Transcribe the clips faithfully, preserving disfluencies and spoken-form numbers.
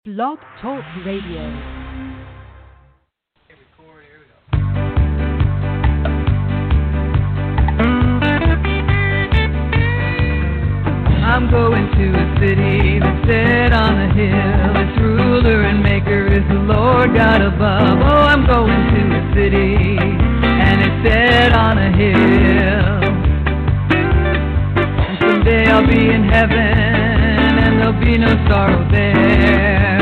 Blog Talk Radio. I'm going to a city that's set on a hill. Its ruler and maker is the Lord God above. Oh, I'm going to a city and it's set on a hill. And someday I'll be in heaven and there'll be no sorrow there.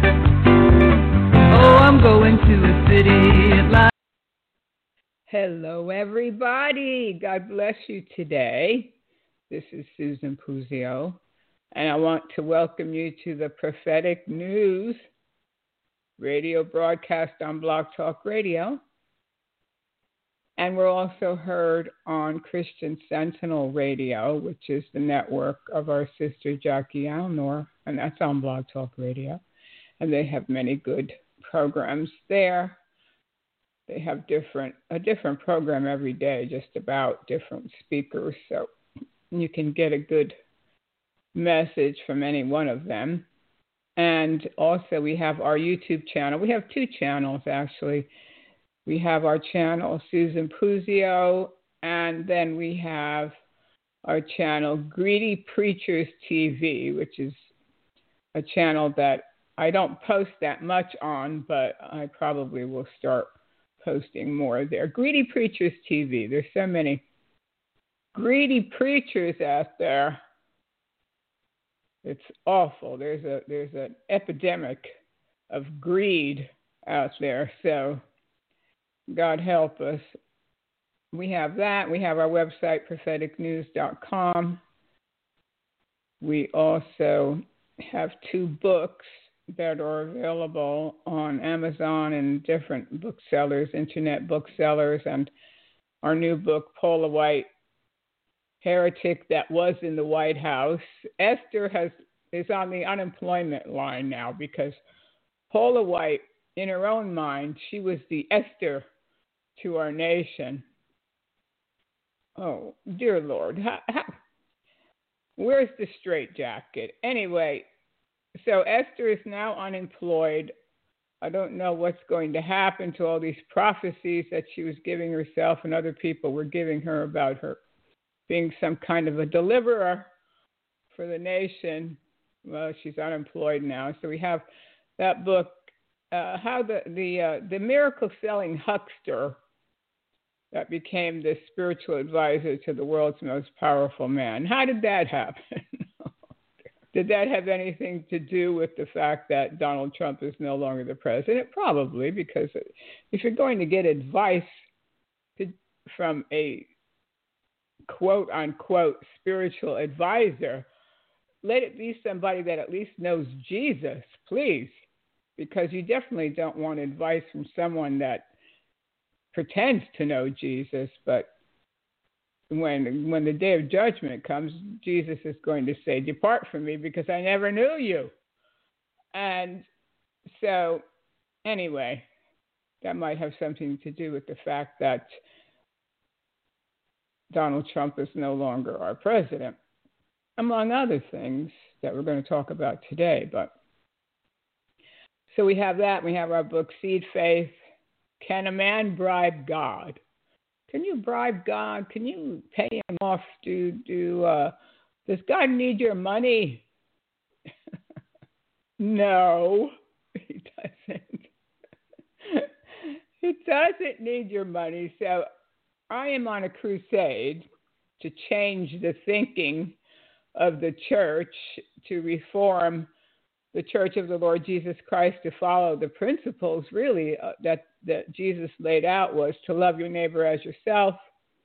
Oh, I'm going to a city at last. Hello, everybody. God bless you today. This is Susan Puzio, and I want to welcome you to the Prophetic News radio broadcast on Blog Talk Radio. And we're also heard on Christian Sentinel Radio, which is the network of our sister Jackie Alnor, and that's on Blog Talk Radio. And they have many good programs there. They have different a different program every day, just about different speakers, so you can get a good message from any one of them. And also we have our YouTube channel. We have two channels, actually. We have our channel, Susan Puzio, and then we have our channel, Greedy Preachers T V, which is a channel that I don't post that much on, but I probably will start posting more there. Greedy Preachers T V. There's so many greedy preachers out there. It's awful. There's a there's an epidemic of greed out there. So God help us. We have that. We have our website, prophetic news dot com. We also have two books that are available on Amazon and different booksellers, internet booksellers, and our new book, Paula White, Heretic That Was in the White House. Esther has is on the unemployment line now because Paula White, in her own mind, she was the Esther to our nation. Oh, dear Lord. How, how, where's the straitjacket? Anyway, so Esther is now unemployed. I don't know what's going to happen to all these prophecies that she was giving herself and other people were giving her about her being some kind of a deliverer for the nation. Well, she's unemployed now. So we have that book, uh, how the the uh, the miracle selling huckster that became the spiritual advisor to the world's most powerful man. How did that happen? Did that have anything to do with the fact that Donald Trump is no longer the president? Probably, because if you're going to get advice to, from a quote-unquote spiritual advisor, let it be somebody that at least knows Jesus, please, because you definitely don't want advice from someone that pretends to know Jesus, but when when the day of judgment comes, Jesus is going to say, "Depart from me, because I never knew you." And so, anyway, that might have something to do with the fact that Donald Trump is no longer our president, among other things that we're going to talk about today. But so we have that. We have our book, Seed Faith. Can a man bribe God? Can you bribe God? Can you pay him off? Do do uh, does God need your money? No, he doesn't. He doesn't need your money. So I am on a crusade to change the thinking of the church, to reform the Church of the Lord Jesus Christ, to follow the principles really uh, that, that Jesus laid out, was to love your neighbor as yourself.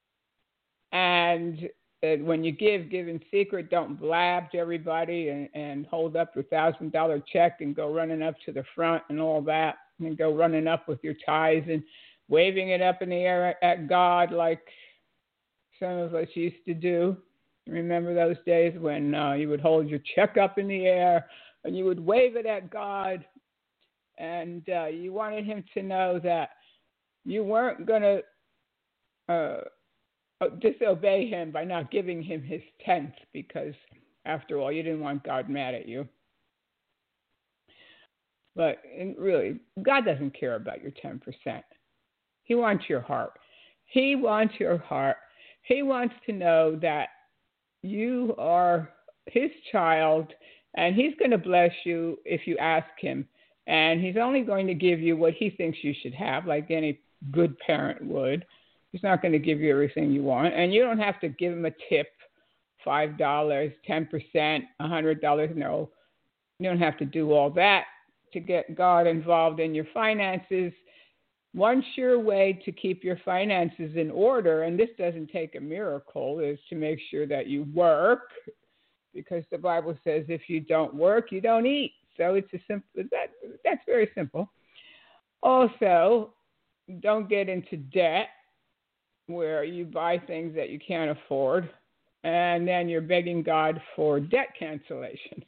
And uh, when you give, give in secret. Don't blab to everybody and, and hold up your one thousand dollars check and go running up to the front and all that, and go running up with your tithes and waving it up in the air at God like some of us used to do. Remember those days when uh, you would hold your check up in the air and you would wave it at God, and uh, you wanted him to know that you weren't going to uh, disobey him by not giving him his tenth, because, after all, you didn't want God mad at you. But in really, God doesn't care about your ten percent. He wants your heart. He wants your heart. He wants to know that you are his child, and he's going to bless you if you ask him. And he's only going to give you what he thinks you should have, like any good parent would. He's not going to give you everything you want. And you don't have to give him a tip, five dollars, ten percent, one hundred dollars. No, you don't have to do all that to get God involved in your finances. One sure way to keep your finances in order, and this doesn't take a miracle, is to make sure that you work, because the Bible says if you don't work, you don't eat. So it's a simple, that, that's very simple. Also, don't get into debt where you buy things that you can't afford, and then you're begging God for debt cancellation.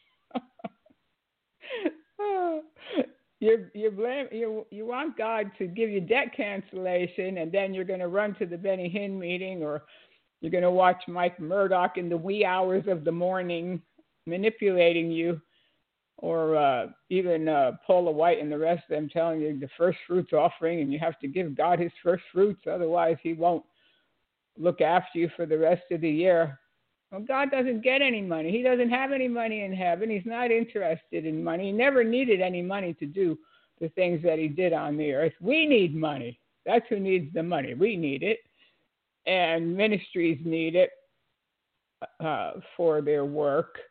You're, you're blame, you you want God to give you debt cancellation, and then you're going to run to the Benny Hinn meeting, or you're going to watch Mike Murdoch in the wee hours of the morning manipulating you, or uh, even uh, Paula White and the rest of them telling you the first fruits offering, and you have to give God his first fruits, otherwise he won't look after you for the rest of the year. Well, God doesn't get any money. He doesn't have any money in heaven. He's not interested in money. He never needed any money to do the things that he did on the earth. We need money. That's who needs the money. We need it. And ministries need it uh, for their work.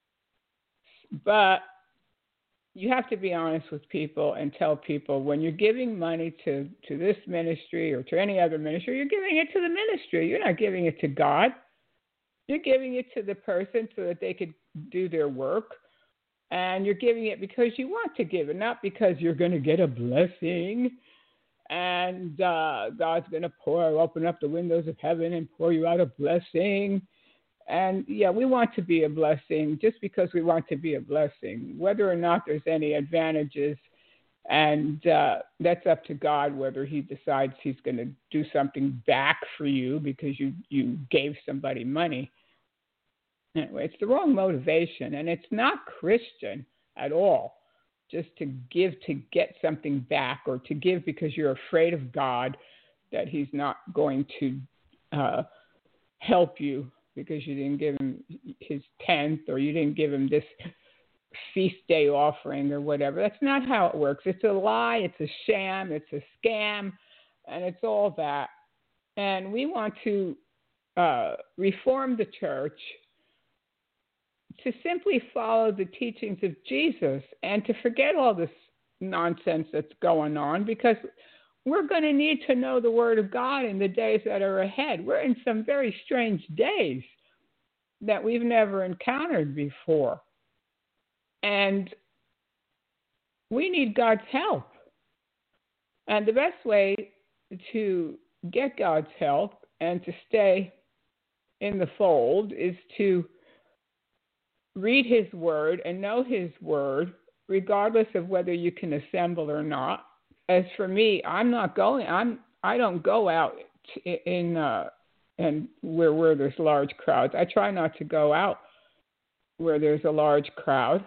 But you have to be honest with people and tell people when you're giving money to, to this ministry or to any other ministry, you're giving it to the ministry. You're not giving it to God. You're giving it to the person so that they could do their work. And you're giving it because you want to give it, not because you're going to get a blessing. And uh, God's going to pour, open up the windows of heaven and pour you out a blessing. And, yeah, we want to be a blessing just because we want to be a blessing, whether or not there's any advantages. And uh, that's up to God whether he decides he's going to do something back for you because you, you gave somebody money. Anyway, it's the wrong motivation, and it's not Christian at all, just to give to get something back, or to give because you're afraid of God, that he's not going to uh, help you because you didn't give him his tenth, or you didn't give him this feast day offering or whatever. That's not how it works. It's a lie, it's a sham, it's a scam, and it's all that. And we want to uh, reform the church to simply follow the teachings of Jesus and to forget all this nonsense that's going on, because we're going to need to know the Word of God in the days that are ahead. We're in some very strange days that we've never encountered before. And we need God's help. And the best way to get God's help and to stay in the fold is to read his word and know his word, regardless of whether you can assemble or not. As for me, I'm not going, I'm, I don't go out in, uh, and where, where there's large crowds. I try not to go out where there's a large crowd.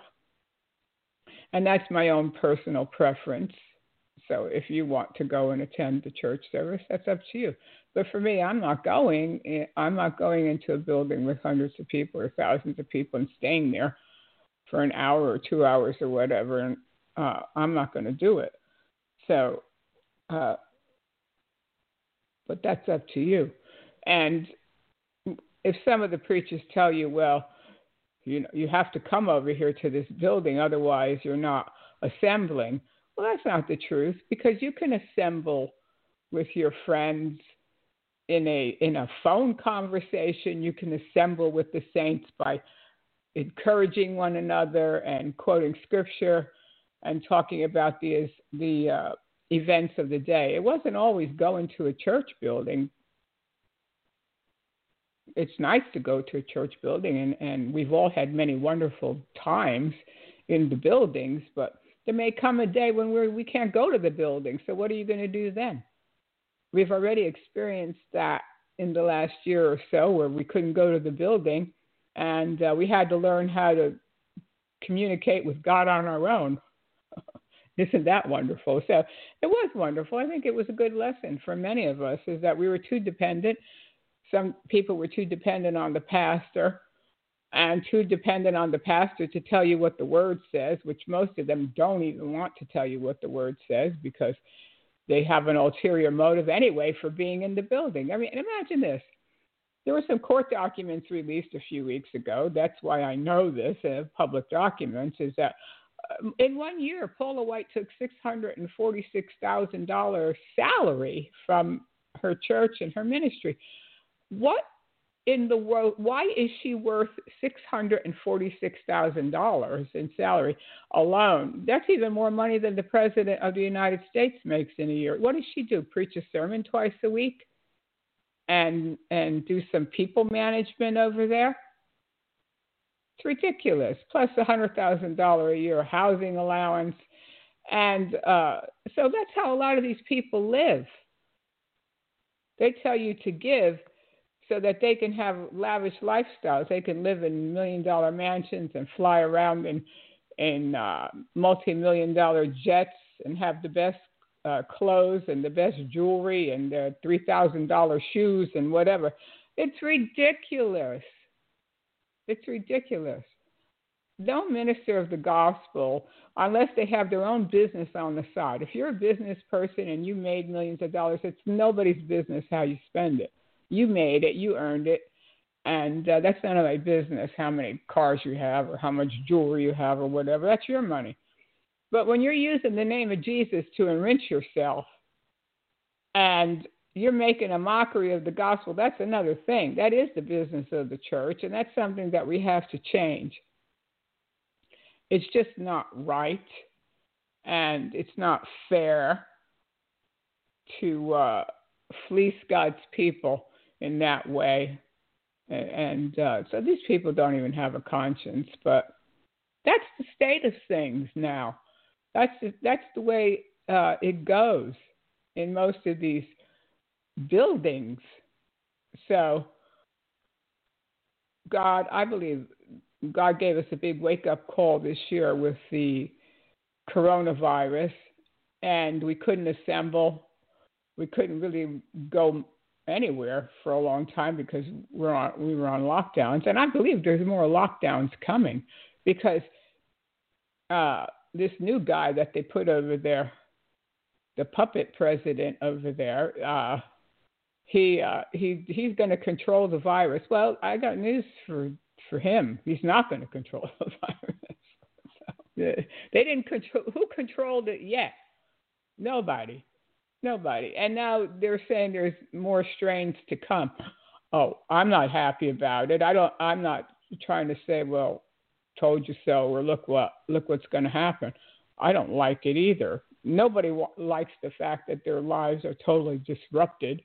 And that's my own personal preference. So if you want to go and attend the church service, that's up to you. But for me, I'm not going. I'm not going into a building with hundreds of people or thousands of people and staying there for an hour or two hours or whatever. And uh, I'm not going to do it. So, uh, but that's up to you. And if some of the preachers tell you, well, you know, you have to come over here to this building, otherwise you're not assembling. Well, that's not the truth, because you can assemble with your friends in a in a phone conversation. You can assemble with the saints by encouraging one another and quoting scripture and talking about the the uh, events of the day. It wasn't always going to a church building. It's nice to go to a church building, and, and we've all had many wonderful times in the buildings, but there may come a day when we're, we can't go to the building. So what are you going to do then? We've already experienced that in the last year or so, where we couldn't go to the building, and uh, we had to learn how to communicate with God on our own. Isn't that wonderful? So it was wonderful. I think it was a good lesson for many of us, is that we were too dependent. Some people were too dependent on the pastor and too dependent on the pastor to tell you what the word says, which most of them don't even want to tell you what the word says because they have an ulterior motive anyway for being in the building. I mean, imagine this. There were some court documents released a few weeks ago. That's why I know this, uh, public documents, is that uh, in one year, Paula White took six hundred forty-six thousand dollars salary from her church and her ministry. What in the world, why is she worth six hundred forty-six thousand dollars in salary alone? That's even more money than the President of the United States makes in a year. What does she do? Preach a sermon twice a week and and do some people management over there? It's ridiculous. Plus one hundred thousand dollars a year housing allowance. And uh, so that's how a lot of these people live. They tell you to give so that they can have lavish lifestyles. They can live in million-dollar mansions and fly around in, in uh, multi-million dollar jets and have the best uh, clothes and the best jewelry and the three thousand dollars shoes and whatever. It's ridiculous. It's ridiculous. No minister of the gospel, unless they have their own business on the side. If you're a business person and you made millions of dollars, it's nobody's business how you spend it. You made it, you earned it, and uh, that's none of my business how many cars you have or how much jewelry you have or whatever. That's your money. But when you're using the name of Jesus to enrich yourself and you're making a mockery of the gospel, that's another thing. That is the business of the church, and that's something that we have to change. It's just not right, and it's not fair to uh, fleece God's people in that way. And uh, so these people don't even have a conscience, but that's the state of things now. That's the, that's the way uh, it goes in most of these buildings. So God, I believe God gave us a big wake-up call this year with the coronavirus, and we couldn't assemble. We couldn't really go anywhere for a long time because we're on, we were on lockdowns. And I believe there's more lockdowns coming because uh, this new guy that they put over there, the puppet president over there, uh, he uh, he he's going to control the virus. Well, I got news for for him. He's not going to control the virus. So, they didn't control. Who controlled it yet? Nobody. Nobody. And now they're saying there's more strains to come. Oh, I'm not happy about it. I don't. I'm not trying to say, well, told you so, or look what look what's going to happen. I don't like it either. Nobody w- likes the fact that their lives are totally disrupted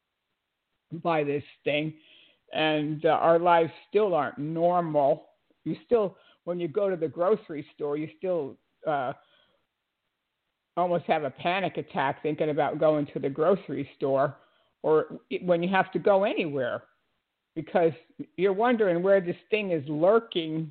by this thing, and uh, our lives still aren't normal. You still, when you go to the grocery store, you still uh, almost have a panic attack thinking about going to the grocery store, or when you have to go anywhere, because you're wondering where this thing is lurking,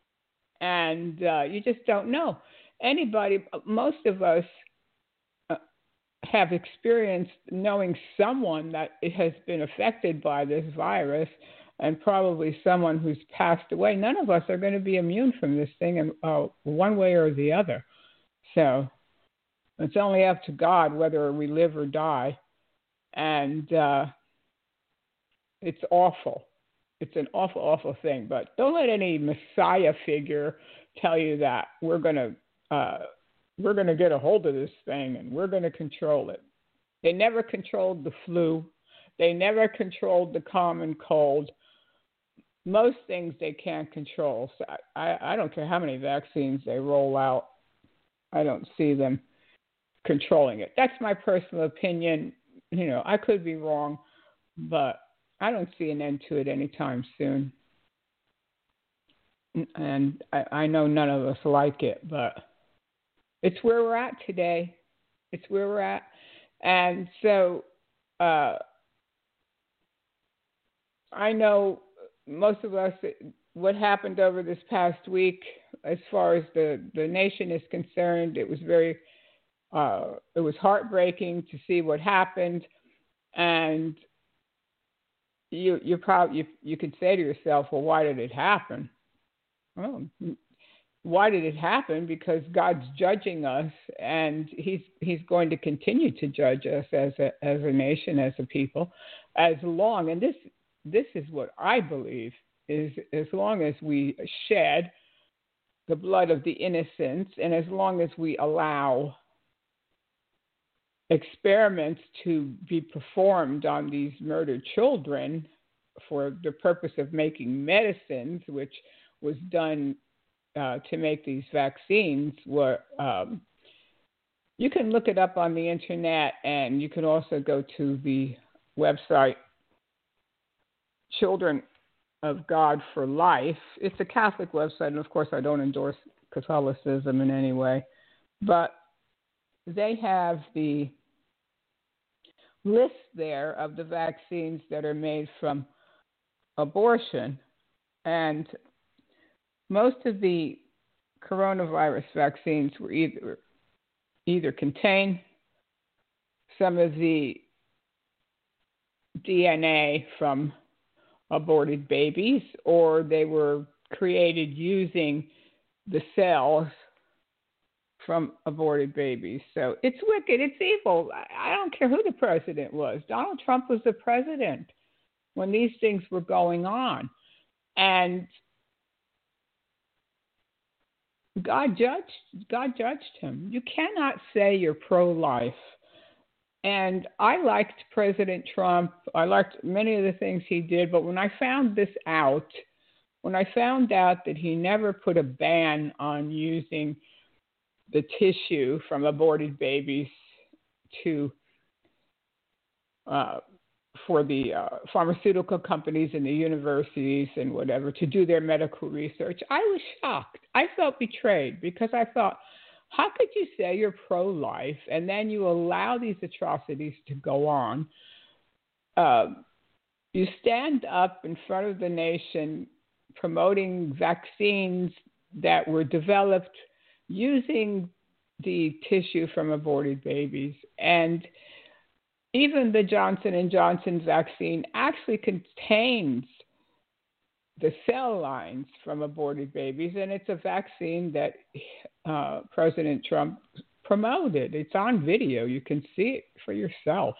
and uh, you just don't know. Anybody, most of us uh, have experienced knowing someone that has been affected by this virus, and probably someone who's passed away. None of us are going to be immune from this thing in uh, one way or the other. So it's only up to God whether we live or die. And uh, it's awful. It's an awful, awful thing. But don't let any Messiah figure tell you that we're going to uh, we're going to get a hold of this thing and we're going to control it. They never controlled the flu. They never controlled the common cold. Most things they can't control. So I, I don't care how many vaccines they roll out. I don't see them controlling it. That's my personal opinion. You know, I could be wrong, but I don't see an end to it anytime soon. And I, I know none of us like it, but it's where we're at today. It's where we're at. And so uh, I know most of us what happened over this past week, as far as the, the nation is concerned, it was very, uh, it was heartbreaking to see what happened. And you, you probably, you, you could say to yourself, well, why did it happen? Well, why did it happen? Because God's judging us, and He's He's going to continue to judge us as a as a nation, as a people, as long. And this this is what I believe is as long as we shed the blood of the innocents, and as long as we allow experiments to be performed on these murdered children for the purpose of making medicines, which was done uh, to make these vaccines, were um, you can look it up on the internet, and you can also go to the website Children of God for Life. It's a Catholic website, and of course I don't endorse Catholicism in any way, but they have the list there of the vaccines that are made from abortion, and most of the coronavirus vaccines were either either contain some of the D N A from aborted babies, or they were created using the cells from aborted babies. So it's wicked. It's evil. I don't care who the president was. Donald Trump was the president when these things were going on. And God judged, God judged him. You cannot say you're pro-life. And I liked President Trump. I liked many of the things he did. But when I found this out, when I found out that he never put a ban on using the tissue from aborted babies to uh, for the uh, pharmaceutical companies and the universities and whatever to do their medical research, I was shocked. I felt betrayed because I thought, how could you say you're pro-life and then you allow these atrocities to go on? Uh, you stand up in front of the nation promoting vaccines that were developed using the tissue from aborted babies, and even the Johnson and Johnson vaccine actually contains the cell lines from aborted babies, and it's a vaccine that uh, President Trump promoted. It's on video. You can see it for yourself.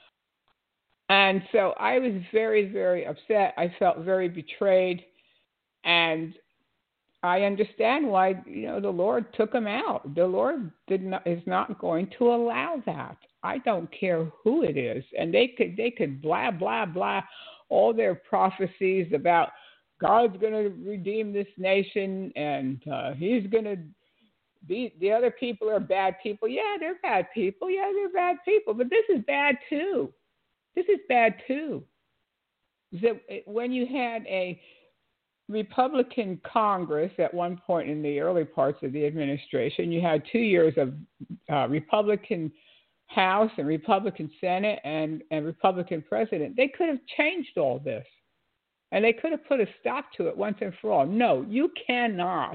And so I was very, very upset. I felt very betrayed, and I understand why, you know, the Lord took him out. The Lord did not, is not going to allow that. I don't care who it is. And they could they could blah, blah, blah, all their prophecies about God's going to redeem this nation and uh, he's going to be, the other people are bad people. Yeah, they're bad people. Yeah, they're bad people. But this is bad too. This is bad too. So when you had a Republican Congress at one point in the early parts of the administration, you had two years of uh, Republican House and Republican Senate and, and Republican President. They could have changed all this, and they could have put a stop to it once and for all. No, you cannot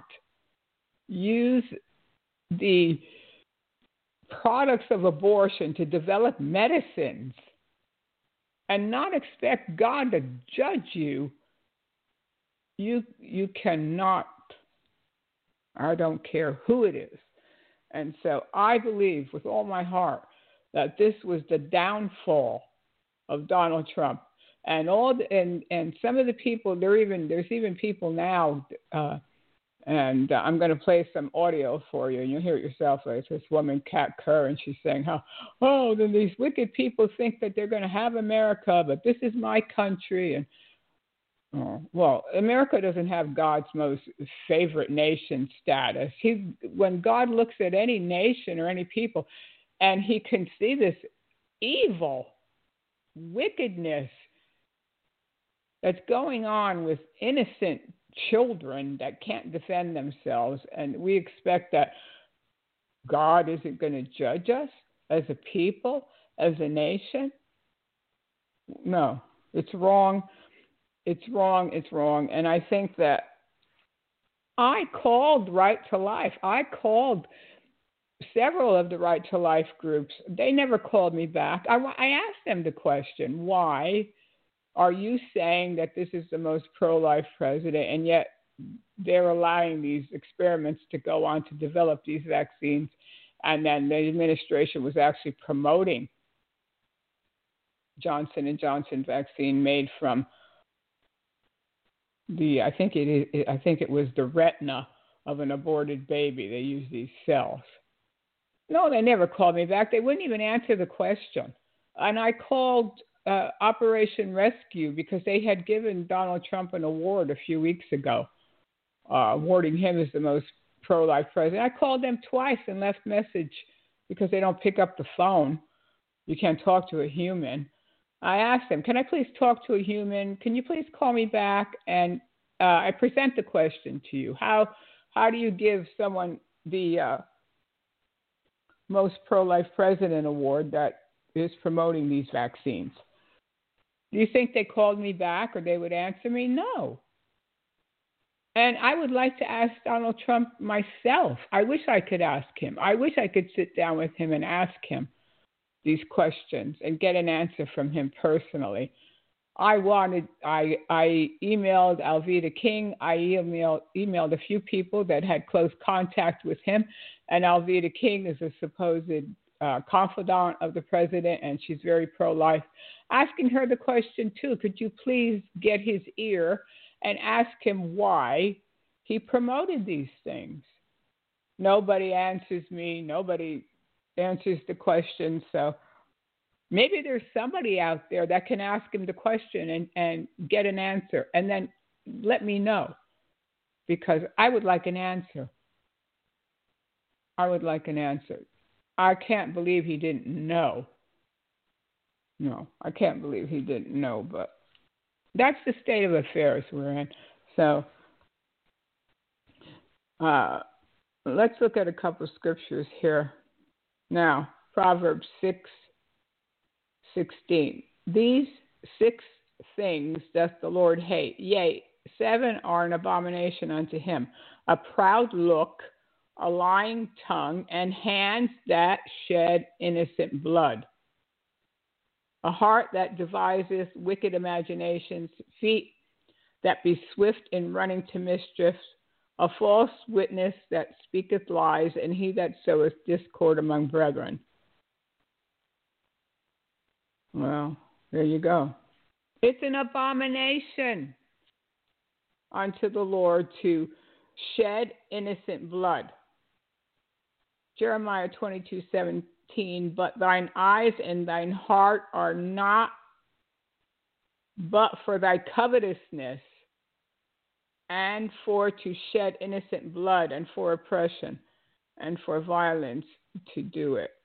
use the products of abortion to develop medicines and not expect God to judge you. You you cannot. I don't care who it is. And so I believe with all my heart that this was the downfall of Donald Trump. And all the, and and some of the people, there even there's even people now, uh, and uh, I'm going to play some audio for you, and you'll hear it yourself. It's this woman, Kat Kerr, and she's saying how, oh, then these wicked people think that they're going to have America, but this is my country. And Oh, well, America doesn't have God's most favorite nation status. He, when God looks at any nation or any people, and he can see this evil, wickedness that's going on with innocent children that can't defend themselves, and we expect that God isn't going to judge us as a people, as a nation. No, it's wrong. It's wrong, it's wrong. And I think that I called Right to Life. I called several of the Right to Life groups. They never called me back. I, I asked them the question, why are you saying that this is the most pro-life president, and yet they're allowing these experiments to go on to develop these vaccines, and then the administration was actually promoting Johnson and Johnson vaccine made from the, I think it is, I think it was the retina of an aborted baby. They use these cells. No, they never called me back. They wouldn't even answer the question. And I called uh, Operation Rescue because they had given Donald Trump an award a few weeks ago, uh, awarding him as the most pro-life president. I called them twice and left message because they don't pick up the phone. You can't talk to a human. I asked them, can I please talk to a human? Can you please call me back? And uh, I present the question to you. How how do you give someone the uh, most pro-life president award that is promoting these vaccines? Do you think they called me back or they would answer me? No. And I would like to ask Donald Trump myself. I wish I could ask him. I wish I could sit down with him and ask him these questions and get an answer from him personally. I wanted, I, I emailed Alveda King. I emailed, emailed a few people that had close contact with him. And Alveda King is a supposed uh, confidant of the president, and she's very pro-life. Asking her the question, too, could you please get his ear and ask him why he promoted these things? Nobody answers me. Nobody answers the question. So maybe there's somebody out there that can ask him the question and, and get an answer, and then let me know, because I would like an answer. I would like an answer. I can't believe he didn't know. No, I can't believe he didn't know, but that's the state of affairs we're in. So uh, let's look at a couple of scriptures here. Now, Proverbs six sixteen. These six things doth the Lord hate. Yea, seven are an abomination unto him: a proud look, a lying tongue, and hands that shed innocent blood. A heart that deviseth wicked imaginations, feet that be swift in running to mischief, a false witness that speaketh lies, and he that soweth discord among brethren. Well, there you go. It's an abomination unto the Lord to shed innocent blood. Jeremiah twenty-two seventeen, but thine eyes and thine heart are not but for thy covetousness, and for to shed innocent blood, and for oppression, and for violence to do it.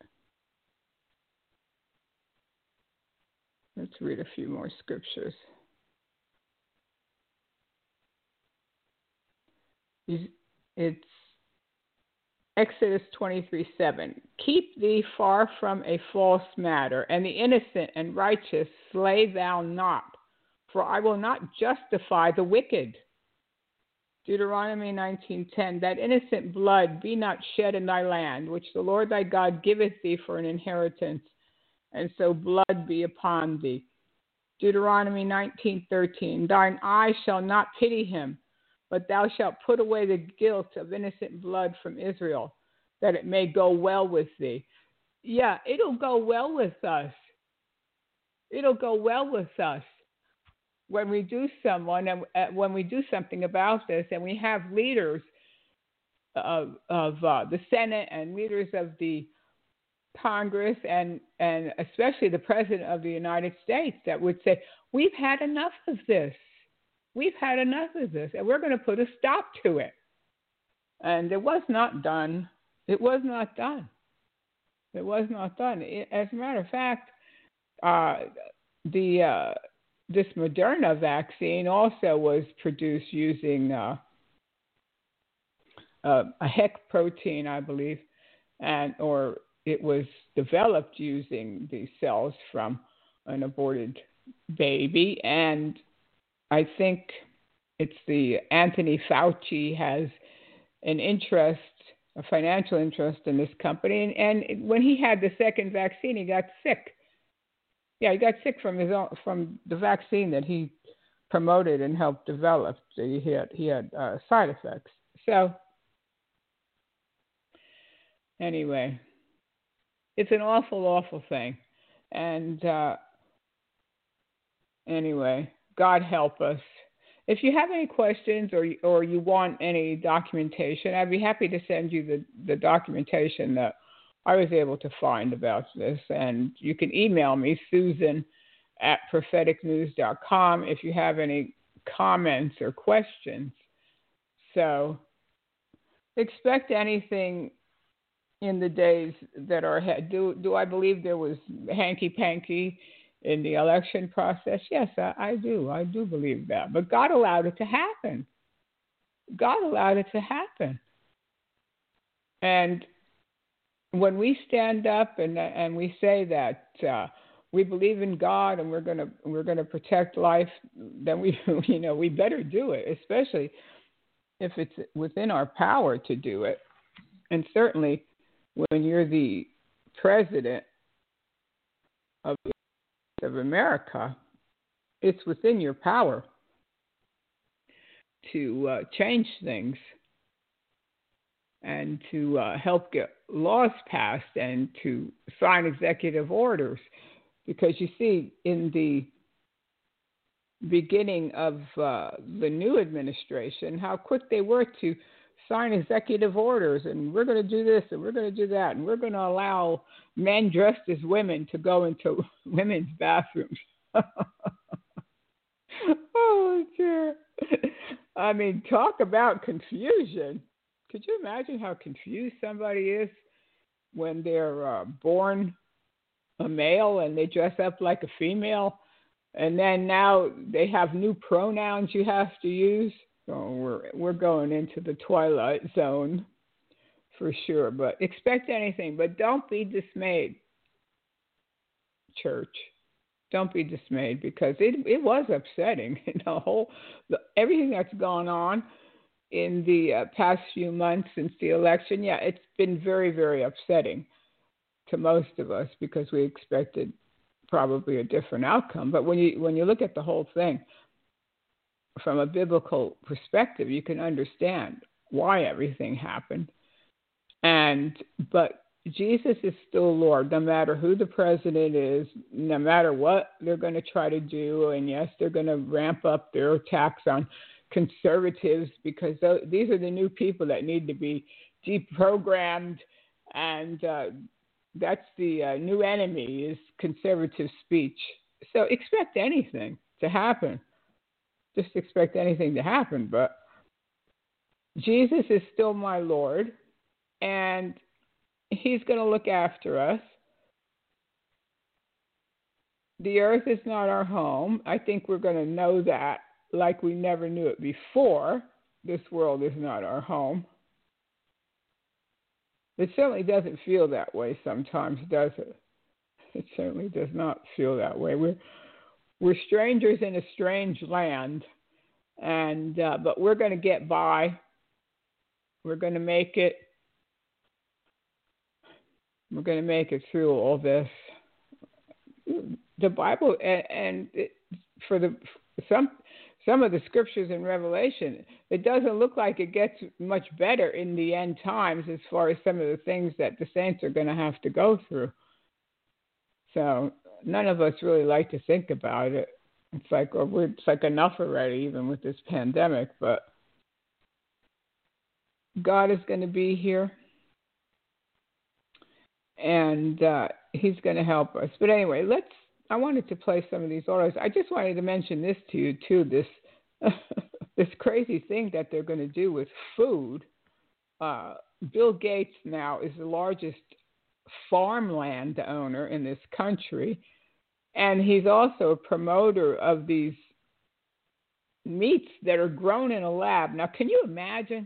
Let's read a few more scriptures. It's Exodus twenty-three seven. Keep thee far from a false matter, and the innocent and righteous slay thou not, for I will not justify the wicked. Deuteronomy nineteen ten. That innocent blood be not shed in thy land, which the Lord thy God giveth thee for an inheritance, and so blood be upon thee. Deuteronomy nineteen thirteen. Thine eye shall not pity him, but thou shalt put away the guilt of innocent blood from Israel, that it may go well with thee. Yeah, it'll go well with us. It'll go well with us when we do someone and uh, when we do something about this, and we have leaders of, of uh, the Senate and leaders of the Congress and, and especially the President of the United States that would say, we've had enough of this. We've had enough of this, and we're going to put a stop to it. And it was not done. It was not done. It was not done. It, as a matter of fact, uh, the uh, this Moderna vaccine also was produced using uh, uh, a HEC protein, I believe, and or it was developed using the cells from an aborted baby. And I think it's the Anthony Fauci has an interest, a financial interest in this company. And, and when he had the second vaccine, he got sick. Yeah, he got sick from his own, from the vaccine that he promoted and helped develop. So he had he had uh, side effects. So anyway, it's an awful, awful thing. And uh, anyway, God help us. If you have any questions or or you want any documentation, I'd be happy to send you the, the documentation that I was able to find about this. And you can email me, Susan at prophetic news dot com, if you have any comments or questions. So expect anything in the days that are ahead. Do, do I believe there was hanky-panky in the election process? Yes, I, I do. I do believe that. But God allowed it to happen. God allowed it to happen. And when we stand up and and we say that uh, we believe in God and we're gonna we're gonna protect life, then we you know we better do it, especially if it's within our power to do it. And certainly when you're the president of of America, it's within your power to uh, change things and to uh, help get laws passed and to sign executive orders. Because you see, in the beginning of uh, the new administration, how quick they were to sign executive orders, and we're going to do this, and we're going to do that, and we're going to allow men dressed as women to go into women's bathrooms. Oh, dear. I mean, talk about confusion. Could you imagine how confused somebody is when they're uh, born a male and they dress up like a female, and then now they have new pronouns you have to use? So we're we're going into the twilight zone for sure. But expect anything, but don't be dismayed, church. Don't be dismayed, because it it was upsetting. The whole the, everything that's gone on in the uh, past few months since the election. Yeah, it's been very, very upsetting to most of us because we expected probably a different outcome. But when you when you look at the whole thing from a biblical perspective, you can understand why everything happened. And but Jesus is still Lord, no matter who the president is, no matter what they're going to try to do. And yes, they're going to ramp up their attacks on conservatives, because th- these are the new people that need to be deprogrammed. And uh, that's the uh, new enemy, is conservative speech. So expect anything to happen. Just expect anything to happen. But Jesus is still my Lord, and he's going to look after us. The earth is not our home. I think we're going to know that like we never knew it before. This world is not our home. It certainly doesn't feel that way sometimes, does it? It certainly does not feel that way. We're we're strangers in a strange land, and uh, but we're going to get by. We're going to make it. We're going to make it through all this. The Bible, and, and it, for the some some of the scriptures in Revelation, it doesn't look like it gets much better in the end times as far as some of the things that the saints are going to have to go through. So none of us really like to think about it. It's like, well, we're, it's like enough already, even with this pandemic. But God is going to be here, and uh, he's going to help us. But anyway, let's. I wanted to play some of these audios. I just wanted to mention this to you too. This this crazy thing that they're going to do with food. Uh, Bill Gates now is the largest farmland owner in this country, and he's also a promoter of these meats that are grown in a lab. Now, can you imagine?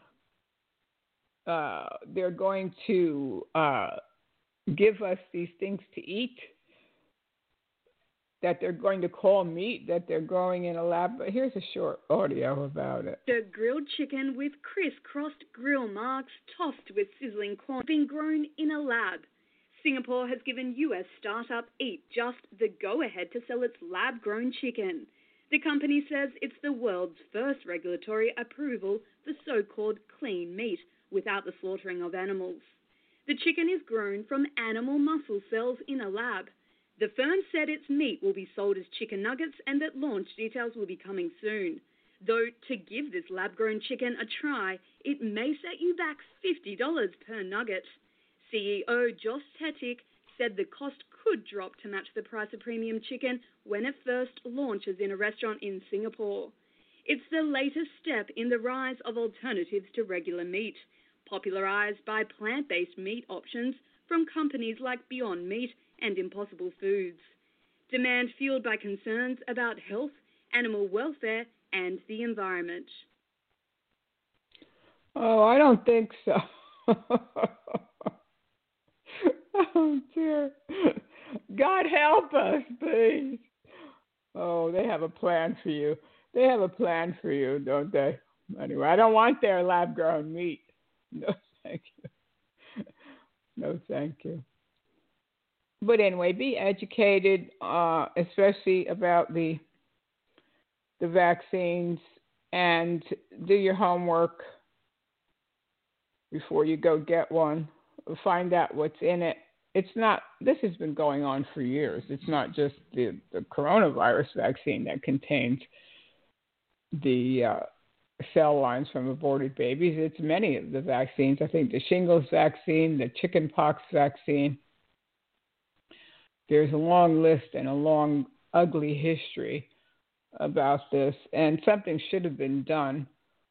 Uh, they're going to uh, give us these things to eat that they're going to call meat that they're growing in a lab. But here's a short audio about it. The grilled chicken with crisscrossed grill marks tossed with sizzling corn being grown in a lab. Singapore has given U S startup Eat Just the go-ahead to sell its lab-grown chicken. The company says it's the world's first regulatory approval for so-called clean meat without the slaughtering of animals. The chicken is grown from animal muscle cells in a lab. The firm said its meat will be sold as chicken nuggets and that launch details will be coming soon. Though to give this lab-grown chicken a try, it may set you back fifty dollars per nugget. C E O Josh Tetic said the cost could drop to match the price of premium chicken when it first launches in a restaurant in Singapore. It's the latest step in the rise of alternatives to regular meat, popularized by plant-based meat options from companies like Beyond Meat and Impossible Foods. Demand fueled by concerns about health, animal welfare, and the environment. Oh, I don't think so. Oh, dear. God help us, please. Oh, they have a plan for you. They have a plan for you, don't they? Anyway, I don't want their lab-grown meat. No, thank you. No, thank you. But anyway, be educated, uh, especially about the the vaccines, and do your homework before you go get one. Find out what's in it. It's not, this has been going on for years. It's not just the, the coronavirus vaccine that contains the uh, cell lines from aborted babies. It's many of the vaccines. I think the shingles vaccine, the chickenpox vaccine. There's a long list and a long, ugly history about this, and something should have been done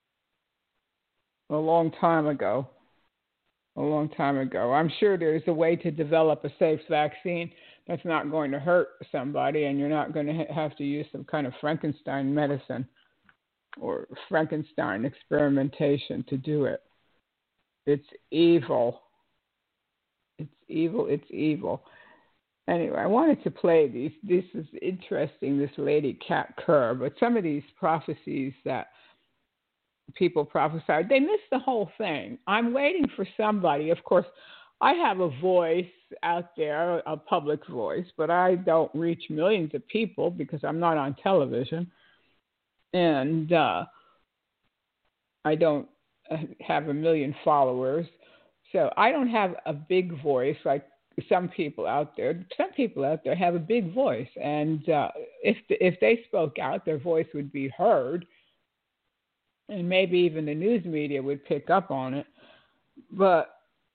a long time ago. A long time ago. I'm sure there's a way to develop a safe vaccine that's not going to hurt somebody, and you're not going to ha- have to use some kind of Frankenstein medicine or Frankenstein experimentation to do it. It's evil. It's evil. It's evil. Anyway, I wanted to play these. This is interesting, this lady, Kat Kerr, but some of these prophecies that people prophesied, they missed the whole thing. I'm waiting for somebody. Of course, I have a voice out there, a public voice, but I don't reach millions of people because I'm not on television. And uh, I don't have a million followers. So I don't have a big voice like some people out there. Some people out there have a big voice. And uh, if if they spoke out, their voice would be heard. And maybe even the news media would pick up on it. But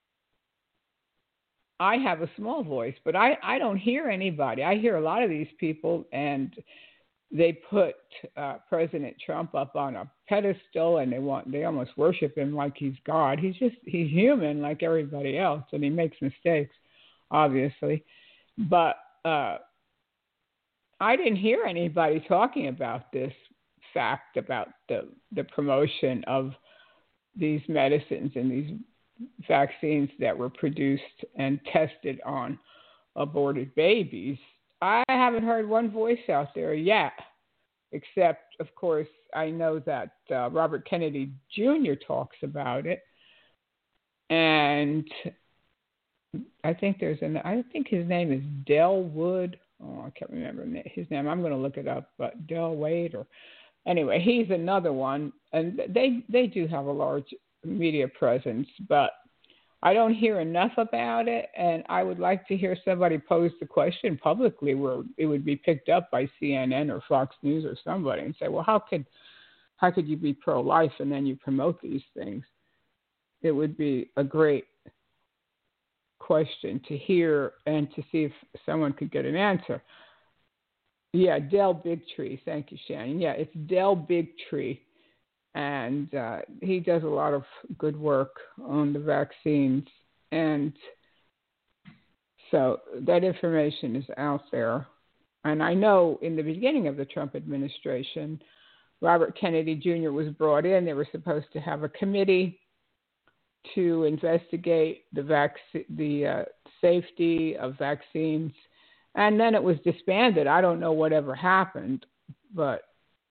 I have a small voice, but I, I don't hear anybody. I hear a lot of these people, and they put uh, President Trump up on a pedestal, and they want they almost worship him like he's God. He's just he's human like everybody else, and he makes mistakes, obviously. But uh, I didn't hear anybody talking about this fact about the the promotion of these medicines and these vaccines that were produced and tested on aborted babies. I haven't heard one voice out there yet, except, of course, I know that uh, Robert Kennedy Junior talks about it, and I think there's an I think his name is Del Wood. Oh, I can't remember his name. I'm going to look it up, but Del Wade or Anyway, he's another one, and they they do have a large media presence, but I don't hear enough about it, and I would like to hear somebody pose the question publicly where it would be picked up by C N N or Fox News or somebody and say, well, how could how could you be pro-life and then you promote these things? It would be a great question to hear and to see if someone could get an answer. Yeah, Del Bigtree. Thank you, Shannon. Yeah, it's Del Bigtree, and uh, he does a lot of good work on the vaccines. And so that information is out there. And I know in the beginning of the Trump administration, Robert Kennedy Junior was brought in. They were supposed to have a committee to investigate the vac- the uh, safety of vaccines And then it was disbanded. I don't know whatever happened, but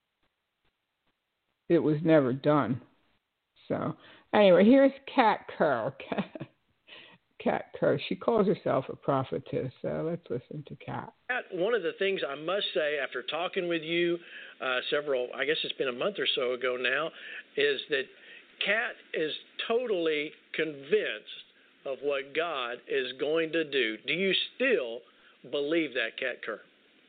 it was never done. So anyway, here's Kat Kerr. Kat Kerr. She calls herself a prophetess. So let's listen to Kat. One of the things I must say after talking with you uh, several, I guess it's been a month or so ago now, is that Kat is totally convinced of what God is going to do. Do you still believe that, Kat Kerr?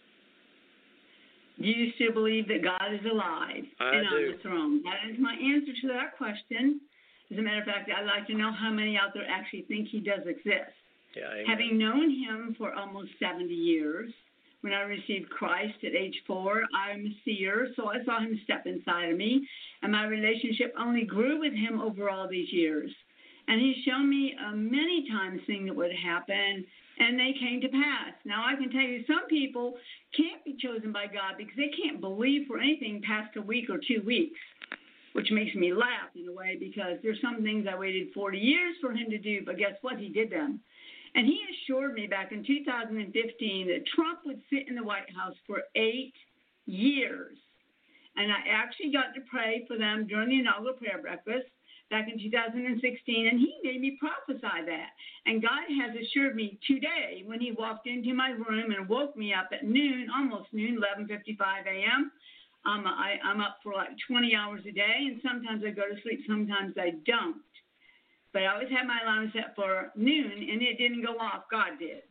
Do you still believe that God is alive I and do. on the throne? That is my answer to that question. As a matter of fact, I'd like to know how many out there actually think he does exist. Yeah, amen. Having known him for almost seventy years, when I received Christ at age four, I'm a seer, so I saw him step inside of me, and my relationship only grew with him over all these years. And he's shown me uh, many times things that would happen, and they came to pass. Now, I can tell you some people can't be chosen by God because they can't believe for anything past a week or two weeks, which makes me laugh in a way because there's some things I waited forty years for him to do, but guess what? He did them. And he assured me back in two thousand fifteen that Trump would sit in the White House for eight years. And I actually got to pray for them during the inaugural prayer breakfast back in two thousand sixteen, and he made me prophesy that. And God has assured me today when he walked into my room and woke me up at noon, almost noon, eleven fifty-five a.m., Um, I, I'm up for like twenty hours a day, and sometimes I go to sleep, sometimes I don't. But I always have my alarm set for noon, and it didn't go off. God did.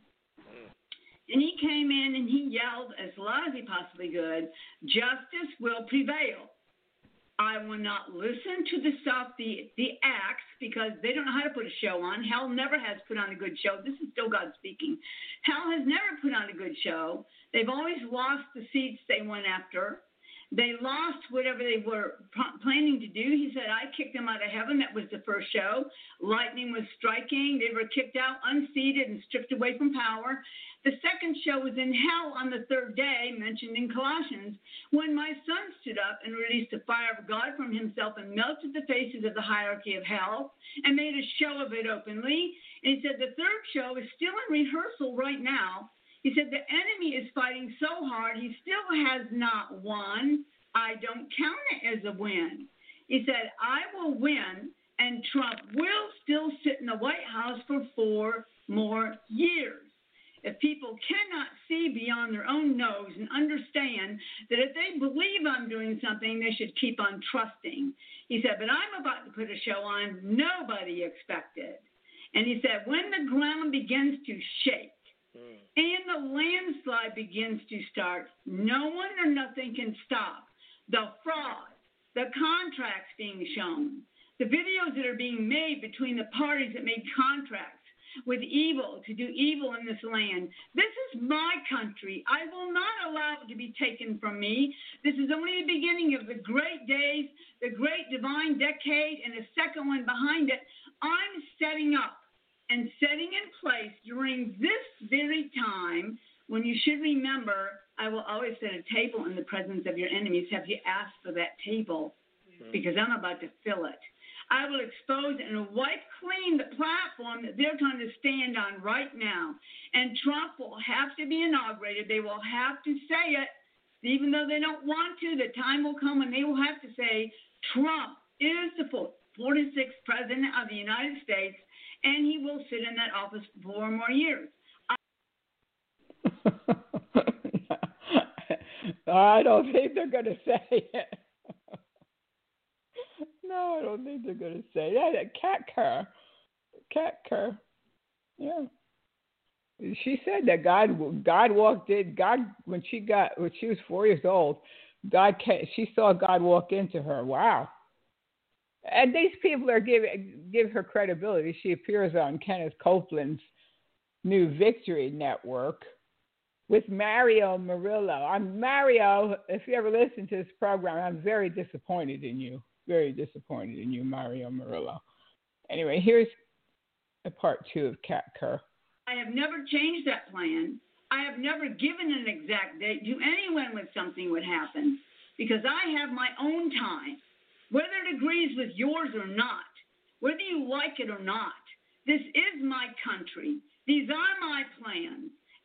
And he came in, and he yelled as loud as he possibly could, justice will prevail. I will not listen to the stuff, the, the acts, because they don't know how to put a show on. Hell never has put on a good show. This is still God speaking. Hell has never put on a good show. They've always lost the seats they went after. They lost whatever they were planning to do. He said, I kicked them out of heaven. That was the first show. Lightning was striking. They were kicked out, unseated, and stripped away from power. The second show was in hell on the third day, mentioned in Colossians, when my son stood up and released the fire of God from himself and melted the faces of the hierarchy of hell and made a show of it openly. And he said the third show is still in rehearsal right now. He said the enemy is fighting so hard, he still has not won. I don't count it as a win. He said, I will win, and Trump will still sit in the White House for four more years. If people cannot see beyond their own nose and understand that if they believe I'm doing something, they should keep on trusting. He said, but I'm about to put a show on nobody expected. And he said, when the ground begins to shake, and the landslide begins to start, no one or nothing can stop the fraud, the contracts being shown, the videos that are being made between the parties that made contracts with evil to do evil in this land. This is my country. I will not allow it to be taken from me. This is only the beginning of the great days, the great divine decade, and the second one behind it. I'm setting up and setting in place during this very time when you should remember, I will always set a table in the presence of your enemies. Have you asked for that table? Because I'm about to fill it. I will expose and wipe clean the platform that they're trying to stand on right now. And Trump will have to be inaugurated. They will have to say it, even though they don't want to. The time will come when they will have to say, Trump is the forty-sixth president of the United States, and he will sit in that office for four more years. I don't think they're going to say it. No, I don't think they're going to say that. Kat Kerr. Kat Kerr. Yeah. She said that God God walked in. God, when she got, when she was four years old, God came, she saw God walk into her. Wow. And these people are giving give her credibility. She appears on Kenneth Copeland's new Victory Network with Mario Murillo. I'm Mario. If you ever listen to this program, I'm very disappointed in you. Very disappointed in you, Mario Murillo. Anyway, here's a part two of Kat Kerr. I have never changed that plan. I have never given an exact date to anyone when something would happen because I have my own time. Whether it agrees with yours or not, whether you like it or not, this is my country. These are my plans.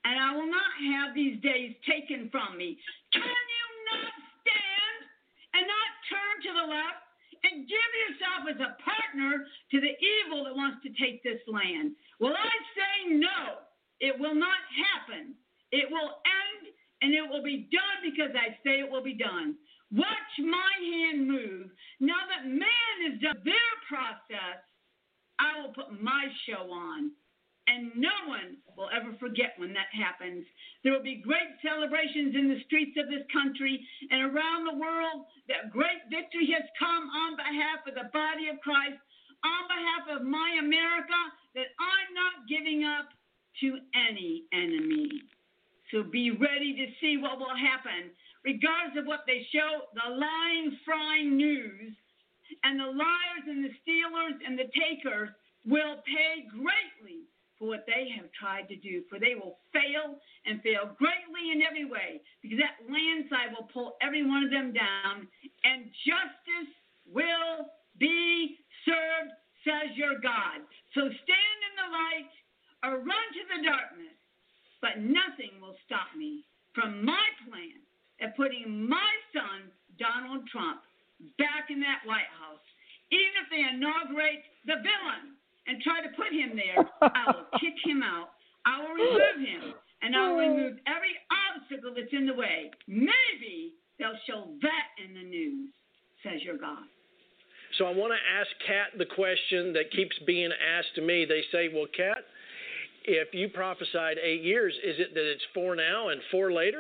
and I will not have these days taken from me. Can you not stand and not turn to the left and give yourself as a partner to the evil that wants to take this land? Well, I say no. It will not happen. It will end, and it will be done because I say it will be done. Watch my hand move. Now that man has done their process, I will put my show on. And no one will ever forget when that happens. There will be great celebrations in the streets of this country and around the world that great victory has come on behalf of the body of Christ, on behalf of my America, that I'm not giving up to any enemy. So be ready to see what will happen. Regardless of what they show, the lying, frying news, and the liars and the stealers and the takers will pay greatly for what they have tried to do, for they will fail and fail greatly in every way, because that landslide will pull every one of them down, and justice will be served, says your God. So stand in the light or run to the darkness, but nothing will stop me from my plan of putting my son, Donald Trump, back in that White House. Even if they inaugurate the villain and try to put him there, I will kick him out. I will remove him, and I will remove every obstacle that's in the way. Maybe they'll show that in the news, says your God. So I want to ask Kat the question that keeps being asked to me. They say, well, Kat, if you prophesied eight years, is it that it's four now and four later?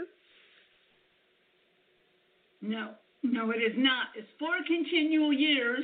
No, no, it is not. It's four continual years.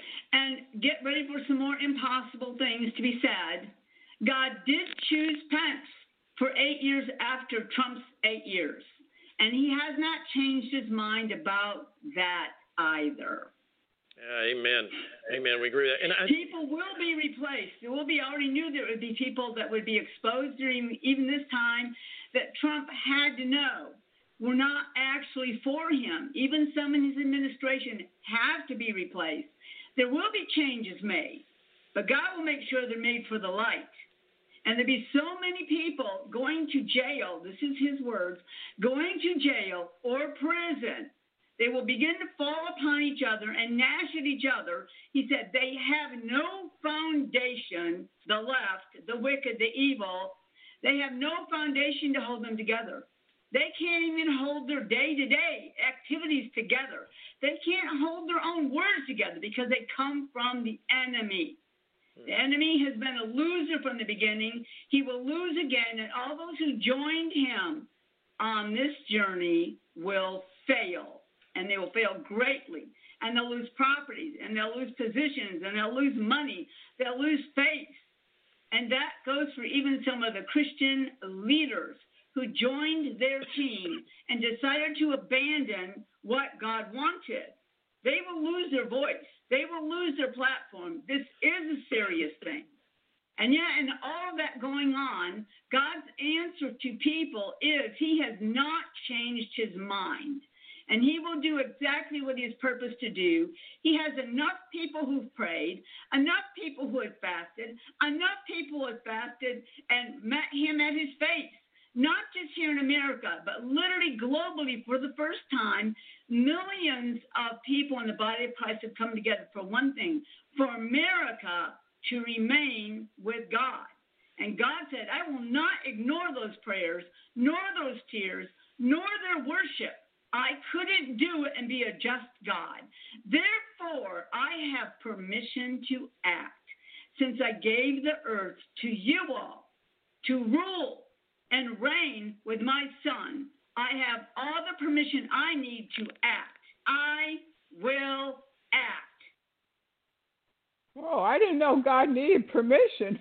And get ready for some more impossible things to be said. God did choose Pence for eight years after Trump's eight years. And he has not changed his mind about that either. Yeah, amen. Amen. We agree with that. And I, people will be replaced. There will be, already knew there would be people that would be exposed during even this time that Trump had to know were not actually for him. Even some in his administration have to be replaced. There will be changes made, but God will make sure they're made for the light. And there'll be so many people going to jail, this is his words, going to jail or prison. They will begin to fall upon each other and gnash at each other. He said they have no foundation, the left, the wicked, the evil. They have no foundation to hold them together. They can't even hold their day-to-day activities together. They can't hold their own words together because they come from the enemy. The enemy has been a loser from the beginning. He will lose again, and all those who joined him on this journey will fail, and they will fail greatly. And they'll lose properties, and they'll lose positions, and they'll lose money. They'll lose faith. And that goes for even some of the Christian leaders who joined their team and decided to abandon what God wanted. They will lose their voice. They will lose their platform. This is a serious thing. And yet, in all of that going on, God's answer to people is he has not changed his mind. And he will do exactly what he has purposed to do. He has enough people who've prayed, enough people who have fasted, enough people who have fasted and met him at his face. Not just here in America, but literally globally for the first time, millions of people in the body of Christ have come together for one thing, for America to remain with God. And God said, I will not ignore those prayers, nor those tears, nor their worship. I couldn't do it and be a just God. Therefore, I have permission to act, since I gave the earth to you all to rule and reign with my son. I have all the permission I need to act. I will act. Oh, I didn't know God needed permission.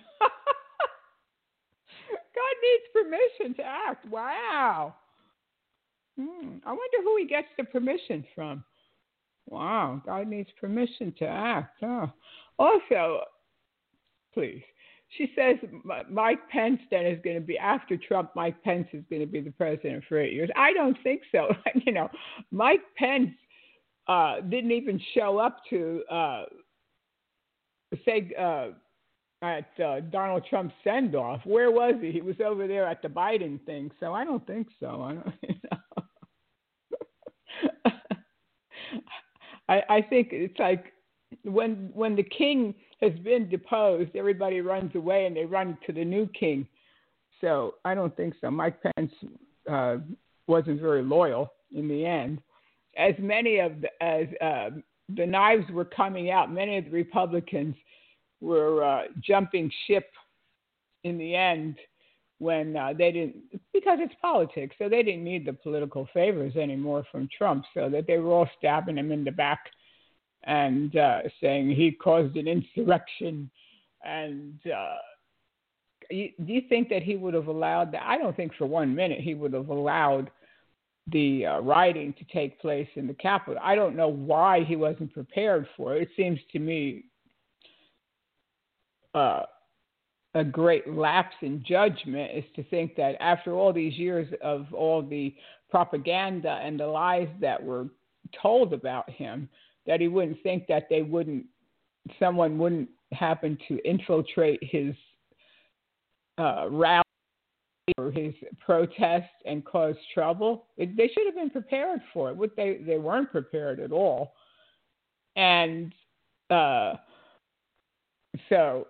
God needs permission to act. Wow. Hmm. I wonder who he gets the permission from. Wow, God needs permission to act. Oh. Also, please. She says Mike Pence then is going to be, after Trump, Mike Pence is going to be the president for eight years. I don't think so. You know, Mike Pence uh, didn't even show up to uh, say, uh, at uh, Donald Trump's send-off. Where was he? He was over there at the Biden thing. So I don't think so. I don't. You know. I, I think it's like when when the king has been deposed, everybody runs away and they run to the new king. So I don't think so. Mike Pence uh, wasn't very loyal in the end. As many of the, as uh, the knives were coming out, many of the Republicans were uh, jumping ship in the end when uh, they didn't, because it's politics, so they didn't need the political favors anymore from Trump, so that they were all stabbing him in the back and uh, saying he caused an insurrection. And uh, you, do you think that he would have allowed that? I don't think for one minute he would have allowed the uh, rioting to take place in the Capitol. I don't know why he wasn't prepared for it. It seems to me uh, a great lapse in judgment is to think that after all these years of all the propaganda and the lies that were told about him, that he wouldn't think that they wouldn't, someone wouldn't happen to infiltrate his uh, rally or his protest and cause trouble. It, they should have been prepared for it. What they they weren't prepared at all, and uh, so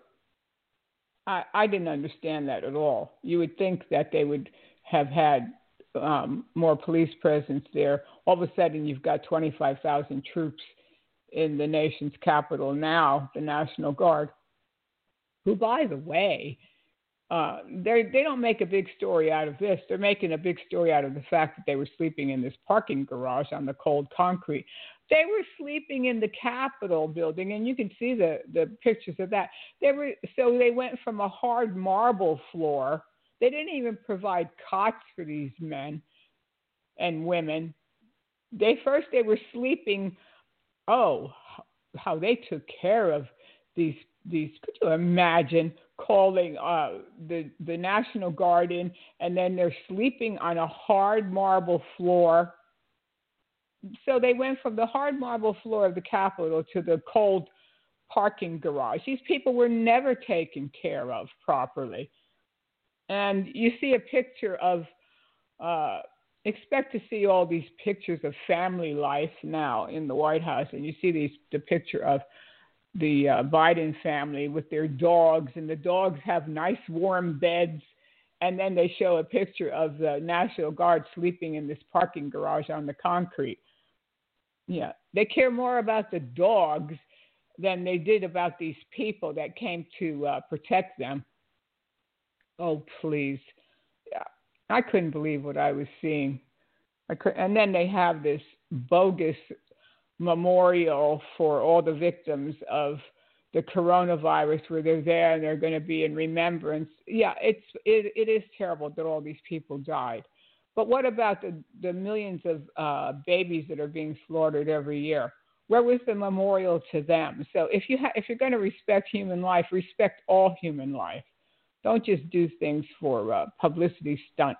I I didn't understand that at all. You would think that they would have had um, more police presence there. All of a sudden, you've got twenty-five thousand troops in the nation's capital now, the National Guard, who, by the way, uh, they they don't make a big story out of this. They're making a big story out of the fact that they were sleeping in this parking garage on the cold concrete. They were sleeping in the Capitol building, and you can see the, the pictures of that. They were so they went from a hard marble floor. They didn't even provide cots for these men and women. They first they were sleeping. Oh, how they took care of these these. Could you imagine calling uh, the the National Guard in, and then they're sleeping on a hard marble floor? So they went from the hard marble floor of the Capitol to the cold parking garage. These people were never taken care of properly. And you see a picture of. Uh, Expect to see all these pictures of family life now in the White House, and you see these the picture of the uh, Biden family with their dogs, and the dogs have nice warm beds, and then they show a picture of the National Guard sleeping in this parking garage on the concrete. Yeah, they care more about the dogs than they did about these people that came to uh, protect them. Oh, please. Yeah. I couldn't believe what I was seeing. I could, and then they have this bogus memorial for all the victims of the coronavirus where they're there and they're going to be in remembrance. Yeah, it's it, it is terrible that all these people died. But what about the, the millions of uh, babies that are being slaughtered every year? Where was the memorial to them? So if, you ha- if you're going to respect human life, respect all human life. Don't just do things for uh, publicity stunt.